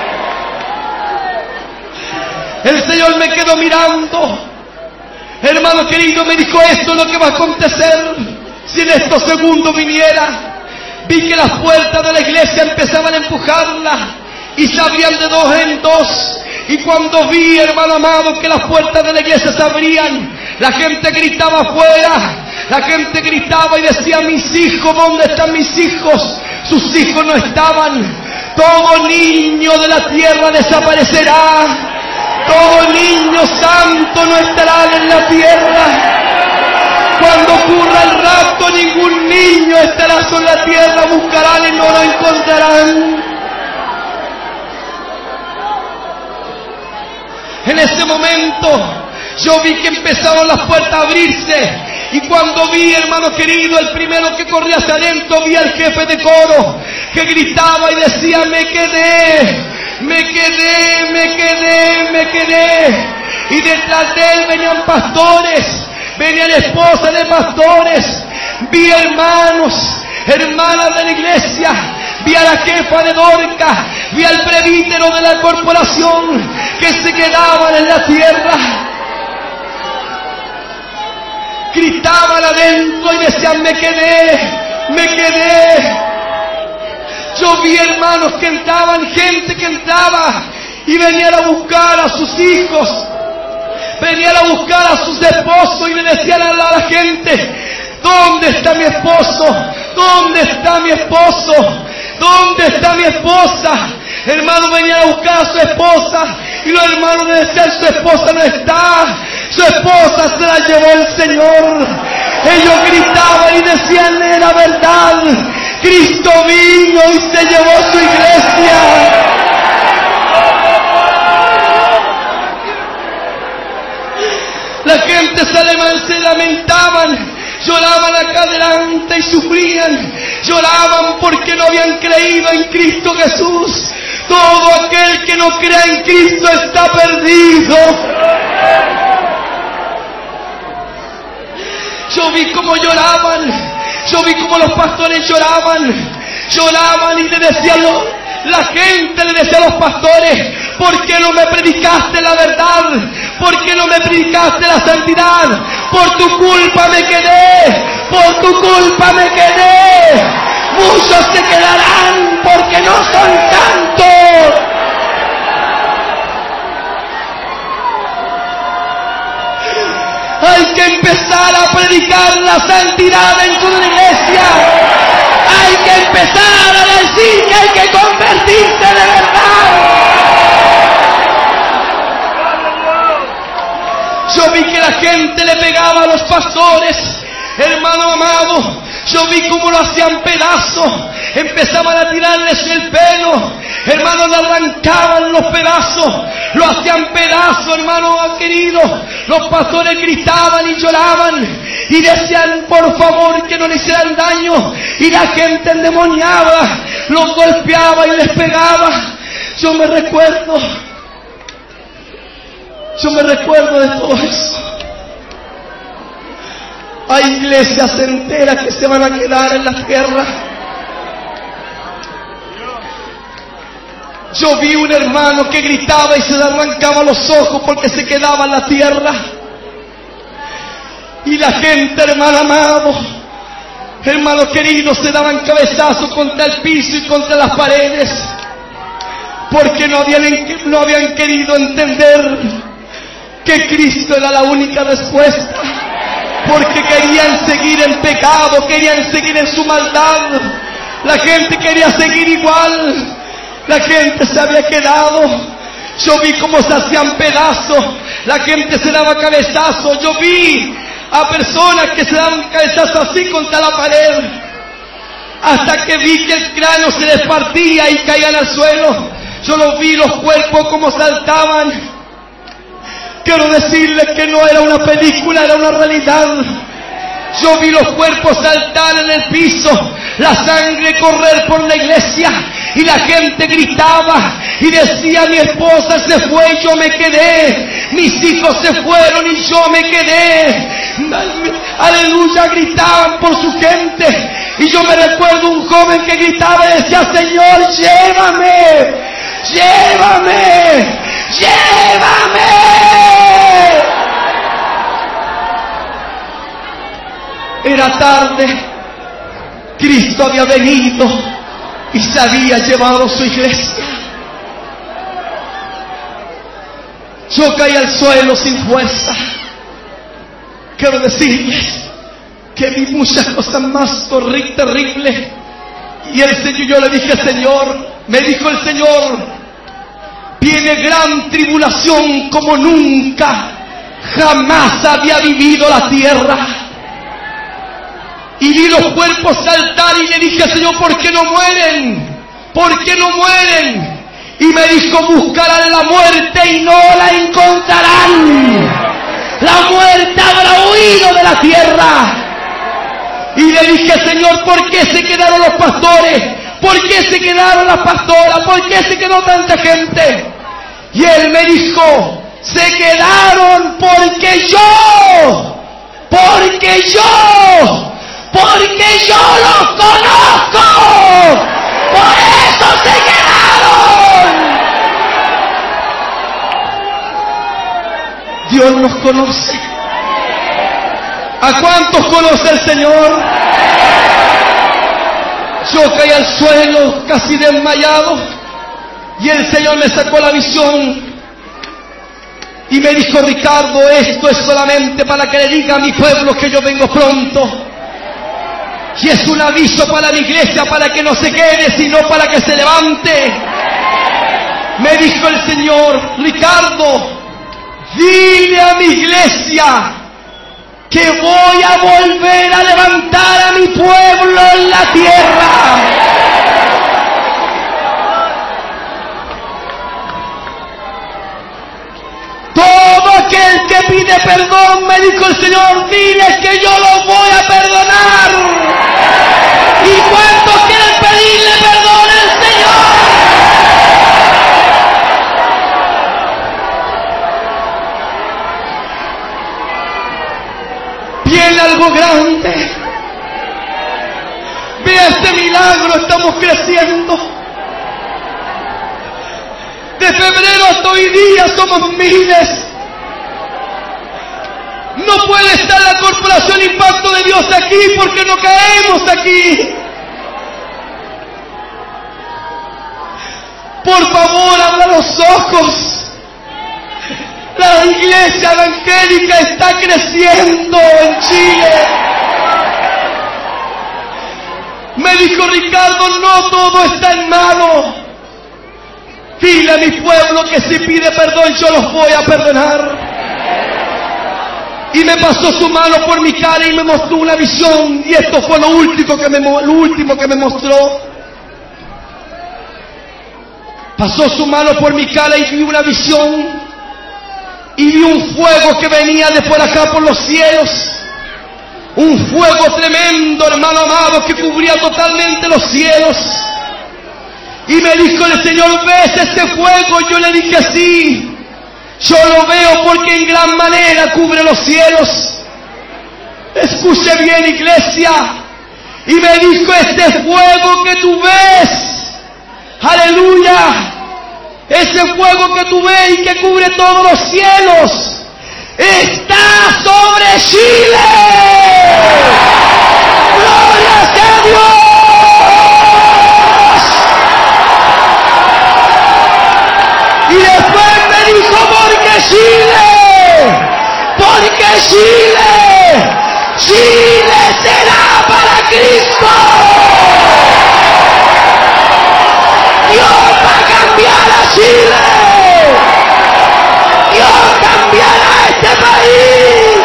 El Señor me quedó mirando. Hermano querido, me dijo, esto es lo que va a acontecer si en estos segundos viniera. Vi que las puertas de la iglesia empezaban a empujarla y se abrían de dos en dos. Y cuando vi, hermano amado, que las puertas de la iglesia se abrían, la gente gritaba afuera. La gente gritaba y decía, mis hijos, ¿dónde están mis hijos? Sus hijos no estaban. Todo niño de la tierra desaparecerá. Todo niño santo no estará en la tierra. Cuando ocurra el rapto, ningún niño estará sobre la tierra. Buscarán y no lo encontrarán. En ese momento yo vi que empezaron las puertas a abrirse. Y cuando vi, hermano querido, el primero que corría hacia adentro, vi al jefe de coro que gritaba y decía, me quedé. Y detrás de él venían pastores, venían esposas de pastores. Vi hermanos, hermanas de la iglesia. Vi a la jefa de Dorca, vi al presbítero de la corporación que se quedaban en la tierra. Gritaban adentro y decían, me quedé. Yo vi hermanos que entraban, gente que entraba y venían a buscar a sus hijos, venían a buscar a sus esposos y le decían a la gente, ¿dónde está mi esposo? ¿Dónde está mi esposo? ¿Dónde está mi esposa? Hermanos venían a buscar a su esposa y los hermanos le decían, su esposa no está, su esposa se la llevó el Señor. Ellos gritaban y decían, la verdad, Cristo vino y se llevó su iglesia. La gente se lamentaban, lloraban acá adelante y sufrían, lloraban porque no habían creído en Cristo Jesús. Todo aquel que no crea en Cristo está perdido. Yo vi cómo lloraban, yo vi cómo los pastores lloraban, Lloraban y le decían, la gente le decía a los pastores, ¿por qué no me predicaste la verdad? ¿Por qué no me predicaste la santidad? Por tu culpa me quedé, por tu culpa me quedé. Muchos se quedarán porque no son tantos. Hay que empezar a predicar la santidad en tu iglesia. Hay que empezar a decir que hay que convertirse de verdad. Yo vi que la gente le pegaba a los pastores, hermano amado. Yo vi cómo lo hacían pedazos. Empezaban a tirarles el pelo, hermano, le arrancaban los pedazos, lo hacían pedazos, hermano querido. Los pastores gritaban y lloraban y decían, por favor, que no le hicieran daño. Y la gente endemoniada los golpeaba y les pegaba. Yo me recuerdo de todo eso. Hay iglesias enteras que se van a quedar en la tierra. Yo vi un hermano que gritaba y se le arrancaba los ojos porque se quedaba en la tierra. Y la gente, hermano amado, hermano querido, se daban cabezazos contra el piso y contra las paredes porque no habían querido entender que Cristo era la única respuesta. Porque querían seguir en pecado, querían seguir en su maldad. La gente quería seguir igual. La gente se había quedado. Yo vi cómo se hacían pedazos. La gente se daba cabezazos. Yo vi a personas que se daban cabezazos así contra la pared. Hasta que vi que el cráneo se les partía y caían al suelo. Yo los vi, los cuerpos como saltaban. Quiero decirles que no era una película, era una realidad. Yo vi los cuerpos saltar en el piso, la sangre correr por la iglesia, y la gente gritaba y decía, mi esposa se fue y yo me quedé, mis hijos se fueron y yo me quedé. Aleluya, gritaban por su gente. Y yo me recuerdo un joven que gritaba y decía, Señor, llévame, llévame, llévame. Era tarde, Cristo había venido y se había llevado su iglesia. Yo caí al suelo sin fuerza. Quiero decirles que vi muchas cosas más terribles. Y yo le dije, Señor, me dijo el Señor, viene gran tribulación como nunca, jamás había vivido la tierra. Y vi los cuerpos saltar y le dije, Señor, ¿por qué no mueren? ¿Por qué no mueren? Y me dijo, buscarán la muerte y no la encontrarán. La muerte habrá huido de la tierra. Y le dije, Señor, ¿por qué se quedaron los pastores? ¿Por qué se quedaron las pastoras? ¿Por qué se quedó tanta gente? Y Él me dijo, se quedaron porque yo los conozco. Por eso se quedaron. Dios nos conoce. ¿A cuántos conoce el Señor? Yo caí al suelo casi desmayado y el Señor me sacó la visión y me dijo, Ricardo, esto es solamente para que le diga a mi pueblo que yo vengo pronto. Y es un aviso para la iglesia, para que no se quede, sino para que se levante. Me dijo el Señor, Ricardo, dile a mi iglesia que voy a volver a levantar a mi pueblo en la tierra. Todo aquel que pide perdón, me dijo el Señor, dile que yo lo voy a perdonar. ¿Y cuántos quieren pedirle perdón al Señor? Viene algo grande. Vea este milagro milagro estamos creciendo. De febrero hasta hoy día somos miles. No puede estar la Corporación Impacto de Dios aquí porque no caemos aquí. Por favor, abra los ojos. La iglesia evangélica está creciendo en Chile. Me dijo Ricardo, no todo está en mano. Dile a mi pueblo que si pide perdón yo los voy a perdonar. Y me pasó su mano por mi cara y me mostró una visión. Y esto fue lo último que me mostró. Pasó su mano por mi cara y vi una visión. Y vi un fuego que venía de por acá por los cielos. Un fuego tremendo, hermano amado, que cubría totalmente los cielos. Y me dijo el Señor, ¿ves este fuego? Yo le dije, sí. Yo lo veo porque en gran manera cubre los cielos. Escuche bien, iglesia. Y me dijo, este fuego que tú ves, aleluya, ese fuego que tú ves y que cubre todos los cielos, está sobre Chile. ¡Gloria a Dios! Y después me dijo, porque Chile será para Cristo. Dios va a cambiar a Chile. Dios cambiará este país.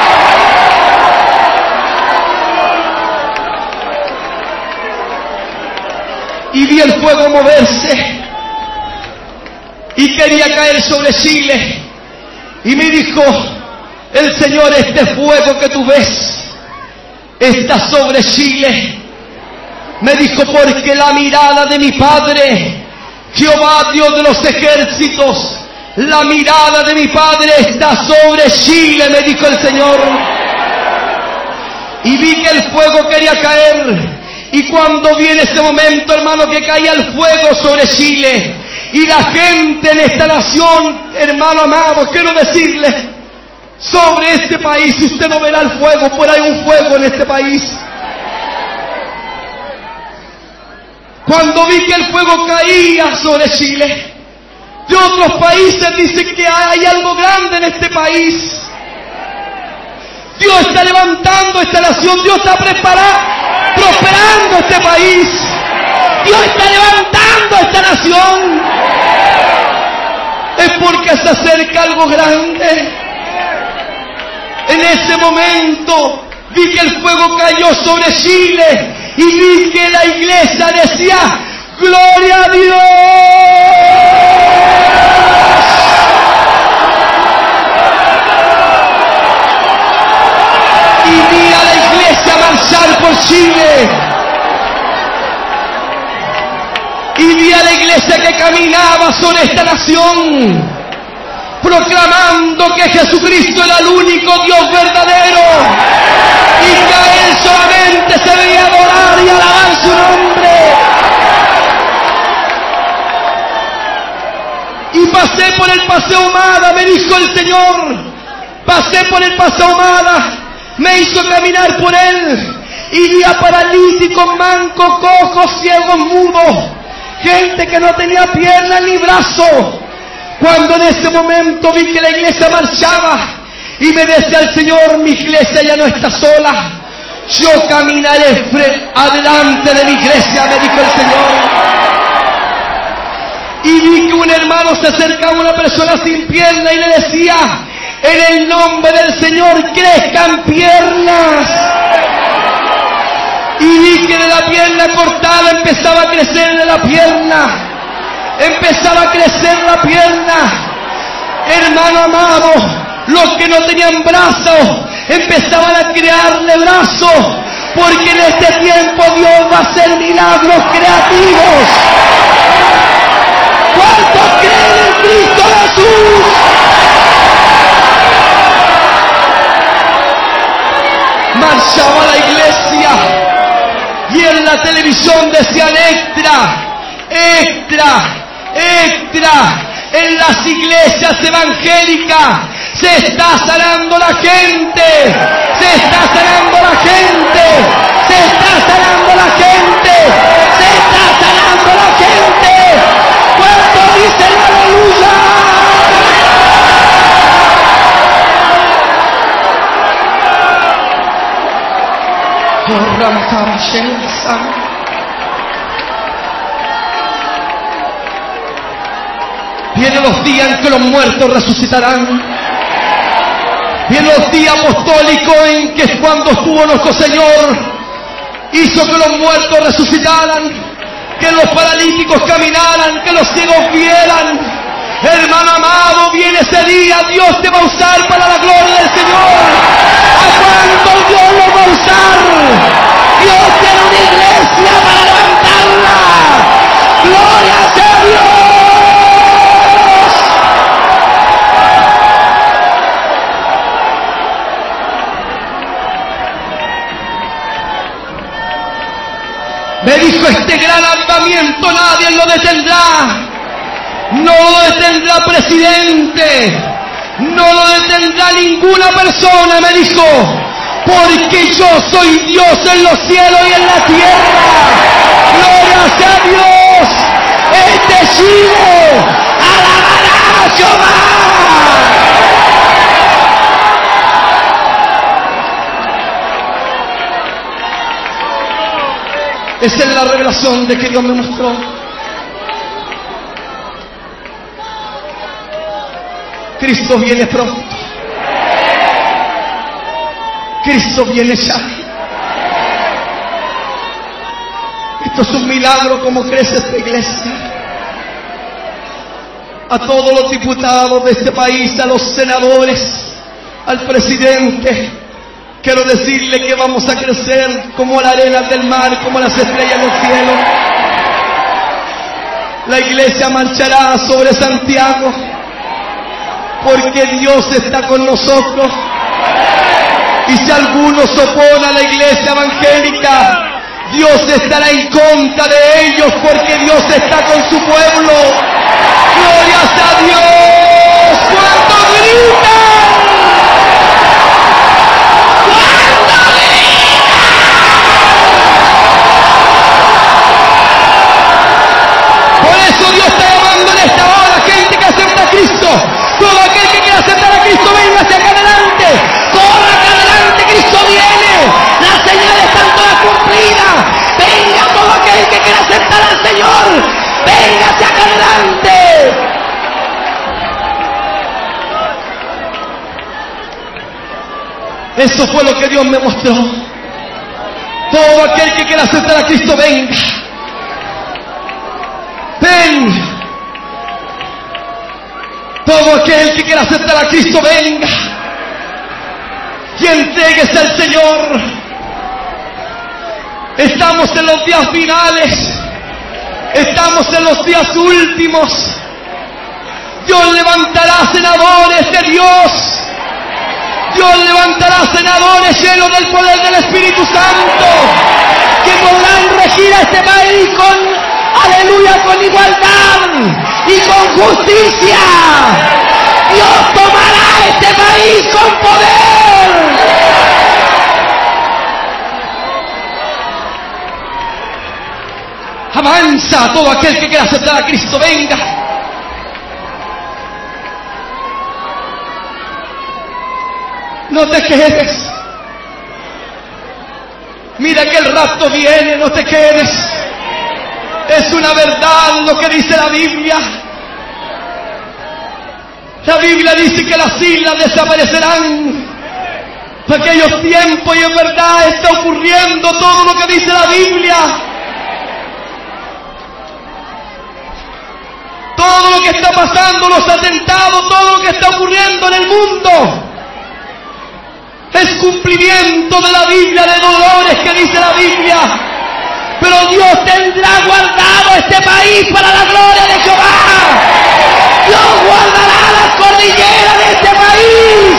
Y vi el fuego moverse y quería caer sobre Chile. Y me dijo el Señor, este fuego que tú ves está sobre Chile. Me dijo, porque la mirada de mi Padre, Jehová Dios de los ejércitos, la mirada de mi Padre está sobre Chile, me dijo el Señor. Y vi que el fuego quería caer. Y cuando viene ese momento, hermano, que caía el fuego sobre Chile, y la gente en esta nación, hermano amado, quiero decirle, sobre este país, si usted no verá el fuego, pues hay un fuego en este país. Cuando vi que el fuego caía sobre Chile, de otros países dicen que hay algo grande en este país. Dios está levantando esta nación, Dios está prosperando este país. Dios está levantando esta nación. Es porque se acerca algo grande. En ese momento vi que el fuego cayó sobre Chile y vi que la iglesia decía, ¡Gloria a Dios! Y vi a la iglesia marchar por Chile. Y vi a la iglesia que caminaba sobre esta nación, proclamando que Jesucristo era el único Dios verdadero y que a Él solamente se debía adorar y alabar su nombre. Y pasé por el Paseo Humada, me dijo el Señor, pasé por el Paseo Humada, me hizo caminar por él y vi a paralíticos, mancos, cojos, ciegos, mudos, gente que no tenía piernas ni brazos. Cuando en ese momento vi que la iglesia marchaba y me decía el Señor, mi iglesia ya no está sola, yo caminaré adelante de mi iglesia, me dijo el Señor. Y vi que un hermano se acercaba a una persona sin pierna y le decía, en el nombre del Señor crezcan piernas. Y vi que de la pierna cortada empezaba a crecer de la pierna. Empezaba a crecer la pierna. Hermano amado, los que no tenían brazos empezaban a crearle brazos, porque en este tiempo Dios va a hacer milagros creativos. ¿Cuántos creen en Cristo Jesús? Marchaba la iglesia y en la televisión televisión decían extra, extra, extra. En las iglesias evangélicas se está sanando la gente, se está sanando la gente, se está sanando la gente, se está sanando la gente. ¿Cuánto dicen aleluya? Oh, Ramakaba Shensa. Vienen los días en que los muertos resucitarán. Vienen los días apostólicos en que cuando estuvo nuestro Señor hizo que los muertos resucitaran, que los paralíticos caminaran, que los ciegos vieran. Hermano amado, viene ese día, Dios te va a usar para la gloria del Señor. ¿A cuánto Dios lo va a usar? Dios tiene una iglesia para levantarla. ¡Gloria sea Dios! Me dijo, este gran avivamiento nadie lo detendrá. No lo detendrá presidente. No lo detendrá ninguna persona, me dijo. Porque yo soy Dios en los cielos y en la tierra. Gloria sea a Dios. Este Chile alabará a Jehová. Esa es la revelación de que Dios me mostró. Cristo viene pronto. Cristo viene ya. Esto es un milagro como crece esta iglesia. A todos los diputados de este país, a los senadores, al presidente, quiero decirle que vamos a crecer como la arena del mar, como las estrellas del cielo. La iglesia marchará sobre Santiago, porque Dios está con nosotros. Y si alguno se opone a la iglesia evangélica, Dios estará en contra de ellos, porque Dios está con su pueblo. ¡Gloria a Dios! ¡Cuánto gritan! Por eso Dios está llamando en esta hora gente que acepta a Cristo. Todo aquel que quiera aceptar a Cristo, venga hacia acá adelante. Corra acá adelante, Cristo viene. Las señales están todas cumplidas. Venga todo aquel que quiera aceptar al Señor. Venga hacia acá adelante. Eso fue lo que Dios me mostró. Todo aquel que quiera aceptar a Cristo, venga. Ven. Todo aquel que quiera aceptar a Cristo, venga. Y entréguese al Señor. Estamos en los días finales. Estamos en los días últimos. Dios levantará senadores de Dios. Dios levantará senadores llenos del poder del Espíritu Santo, que podrán regir a este país con, aleluya, con igualdad y con justicia. Dios tomará este país con poder. Avanza todo aquel que quiera aceptar a Cristo, venga. No te quedes. Mira que el rapto viene, no te quedes. Es una verdad lo que dice la Biblia. La Biblia dice que las islas desaparecerán. Por aquellos tiempos, y en verdad está ocurriendo todo lo que dice la Biblia. Todo lo que está pasando, los atentados, todo lo que está ocurriendo en el mundo, es cumplimiento de la Biblia, de dolores que dice la Biblia. Pero Dios tendrá guardado este país para la gloria de Jehová. Dios guardará las cordilleras de este país.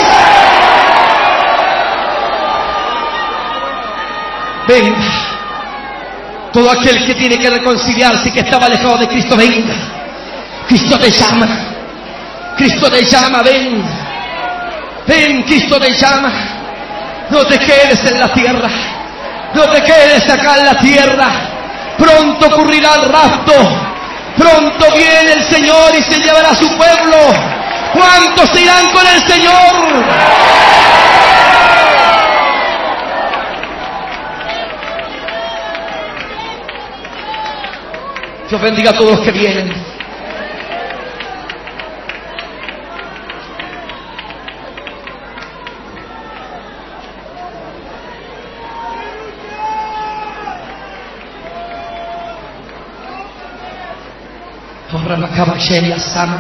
Venga, Todo aquel que tiene que reconciliarse y que estaba alejado de Cristo, venga. Cristo te llama. Cristo te llama, ven. Ven, Cristo te llama. No te quedes en la tierra. No te quedes acá en la tierra. Pronto ocurrirá el rapto. Pronto viene el Señor y se llevará a su pueblo. ¿Cuántos se irán con el Señor? Dios bendiga a todos los que vienen. Ahora la caballería sana.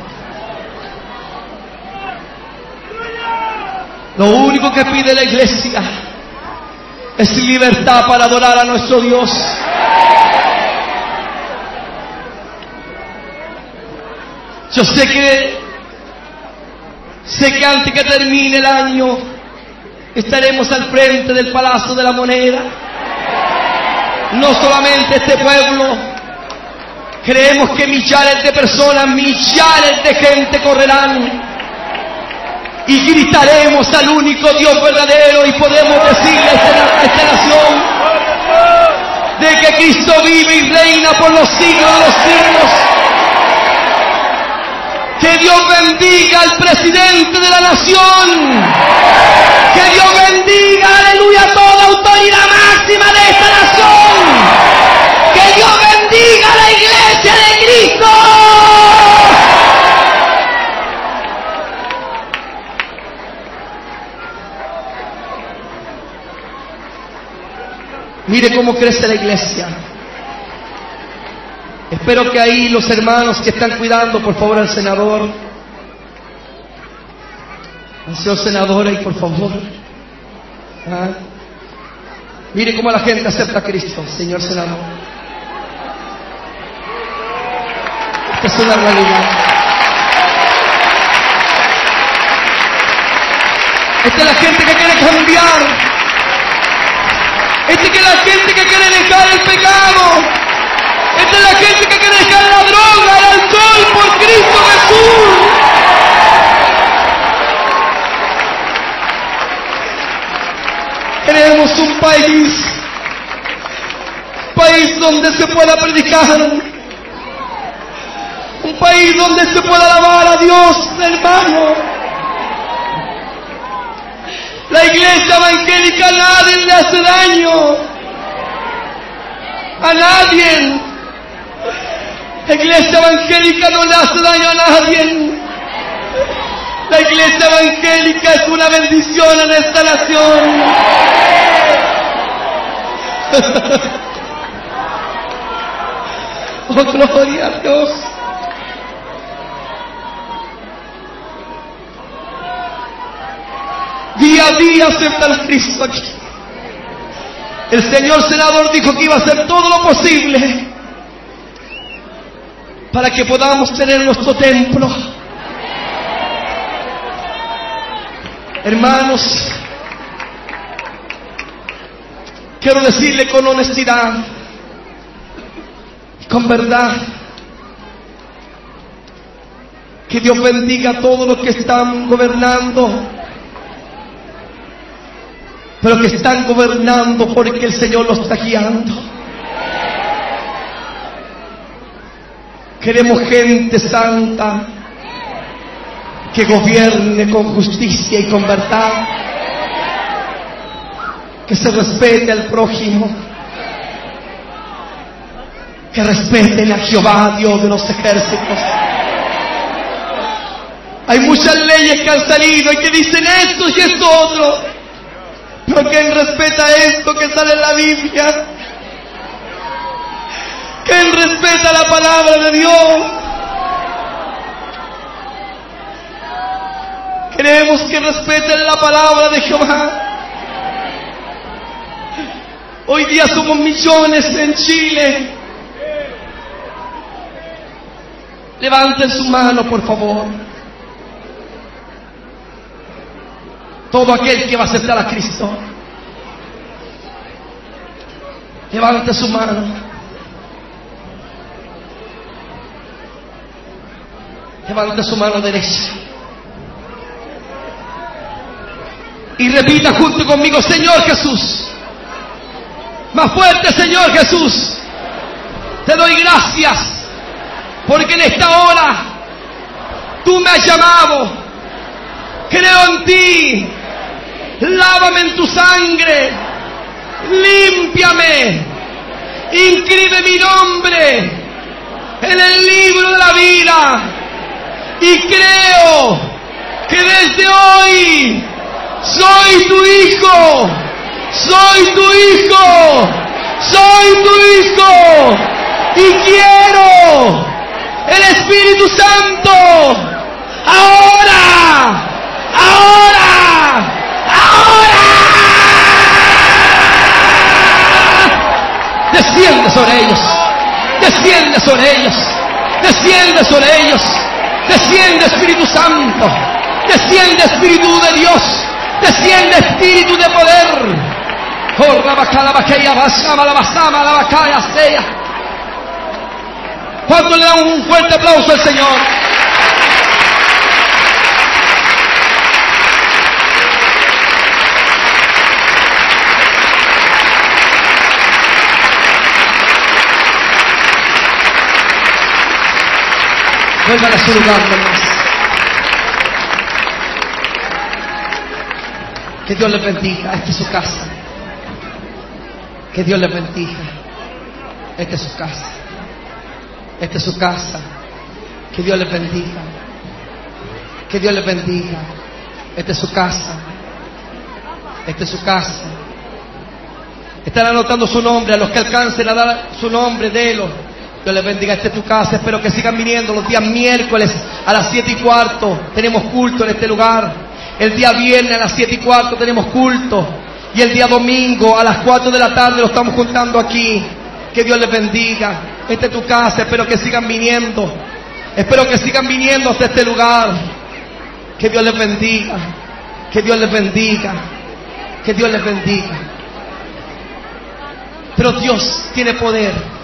Lo único que pide la iglesia es libertad para adorar a nuestro Dios. Yo sé que antes que termine el año estaremos al frente del Palacio de la Moneda. No solamente este pueblo, creemos que millares de personas, millares de gente correrán y gritaremos al único Dios verdadero y podemos decirle a esta nación de que Cristo vive y reina por los siglos de los siglos. Que Dios bendiga al presidente de la nación. Que Dios bendiga, aleluya, toda autoridad máxima de esta nación. Que Dios bendiga a la iglesia de Cristo. Mire cómo crece la iglesia. Espero que ahí los hermanos que están cuidando, por favor, al senador. Al señor senador ahí, por favor. ¿Ah? Mire cómo la gente acepta a Cristo, señor senador. Esta es una realidad. Esta es la gente que quiere cambiar. Esta es la gente que quiere dejar el pecado. Esta es la gente que quiere dejar la droga, el alcohol por Cristo Jesús. Queremos un país donde se pueda predicar, un país donde se pueda alabar a Dios, hermano. La iglesia evangélica a nadie le hace daño, a nadie. La iglesia evangélica no le hace daño a nadie. La iglesia evangélica es una bendición en esta nación. Oh, gloria a Dios. Día a día acepta a Cristo aquí. El señor senador dijo que iba a hacer todo lo posible para que podamos tener nuestro templo. Hermanos, quiero decirle con honestidad y con verdad que Dios bendiga a todos los que están gobernando, pero que están gobernando porque el Señor los está guiando. Queremos gente santa que gobierne con justicia y con verdad, que se respete al prójimo, que respeten a Jehová, Dios de los ejércitos. Hay muchas leyes que han salido y que dicen esto y esto otro, pero ¿quién respeta esto que sale en la Biblia? ¿Quién respeta la palabra de Dios? Queremos que respeten la palabra de Jehová. Hoy día somos millones en Chile. Levanten su mano, por favor. Todo aquel que va a aceptar a Cristo. Levante su mano. Levante su mano derecha. Y repita junto conmigo: Señor Jesús. Más fuerte: Señor Jesús. Te doy gracias porque en esta hora tú me has llamado. Creo en ti. Lávame en tu sangre. Límpiame. Inscribe mi nombre en el libro de la vida. Y creo que desde hoy soy tu hijo. Soy tu hijo. Soy tu hijo. Y quiero el Espíritu Santo. Ahora. Ahora. Ahora. Desciende sobre ellos. Desciende sobre ellos. Desciende sobre ellos. Desciende Espíritu Santo. Desciende Espíritu de Dios. Desciende Espíritu de poder. ¿Cuánto le dan un fuerte aplauso al Señor? Vuelvan a su lugar, hermanos. Que Dios les bendiga. Esta es su casa. Que Dios les bendiga. Esta es su casa. Esta es su casa. Que Dios les bendiga. Que Dios les bendiga. Esta es su casa. Esta es su casa. Están anotando su nombre. A los que alcancen a dar su nombre, délo. Dios les bendiga. Esta es tu casa. Espero que sigan viniendo los días miércoles a las 7:15. Tenemos culto en este lugar. El día viernes a las 7:15 tenemos culto. Y el día domingo a las 4 de la tarde lo estamos juntando aquí. Que Dios les bendiga. Esta es tu casa. Espero que sigan viniendo. Espero que sigan viniendo hasta este lugar. Que Dios les bendiga. Que Dios les bendiga. Que Dios les bendiga. Pero Dios tiene poder.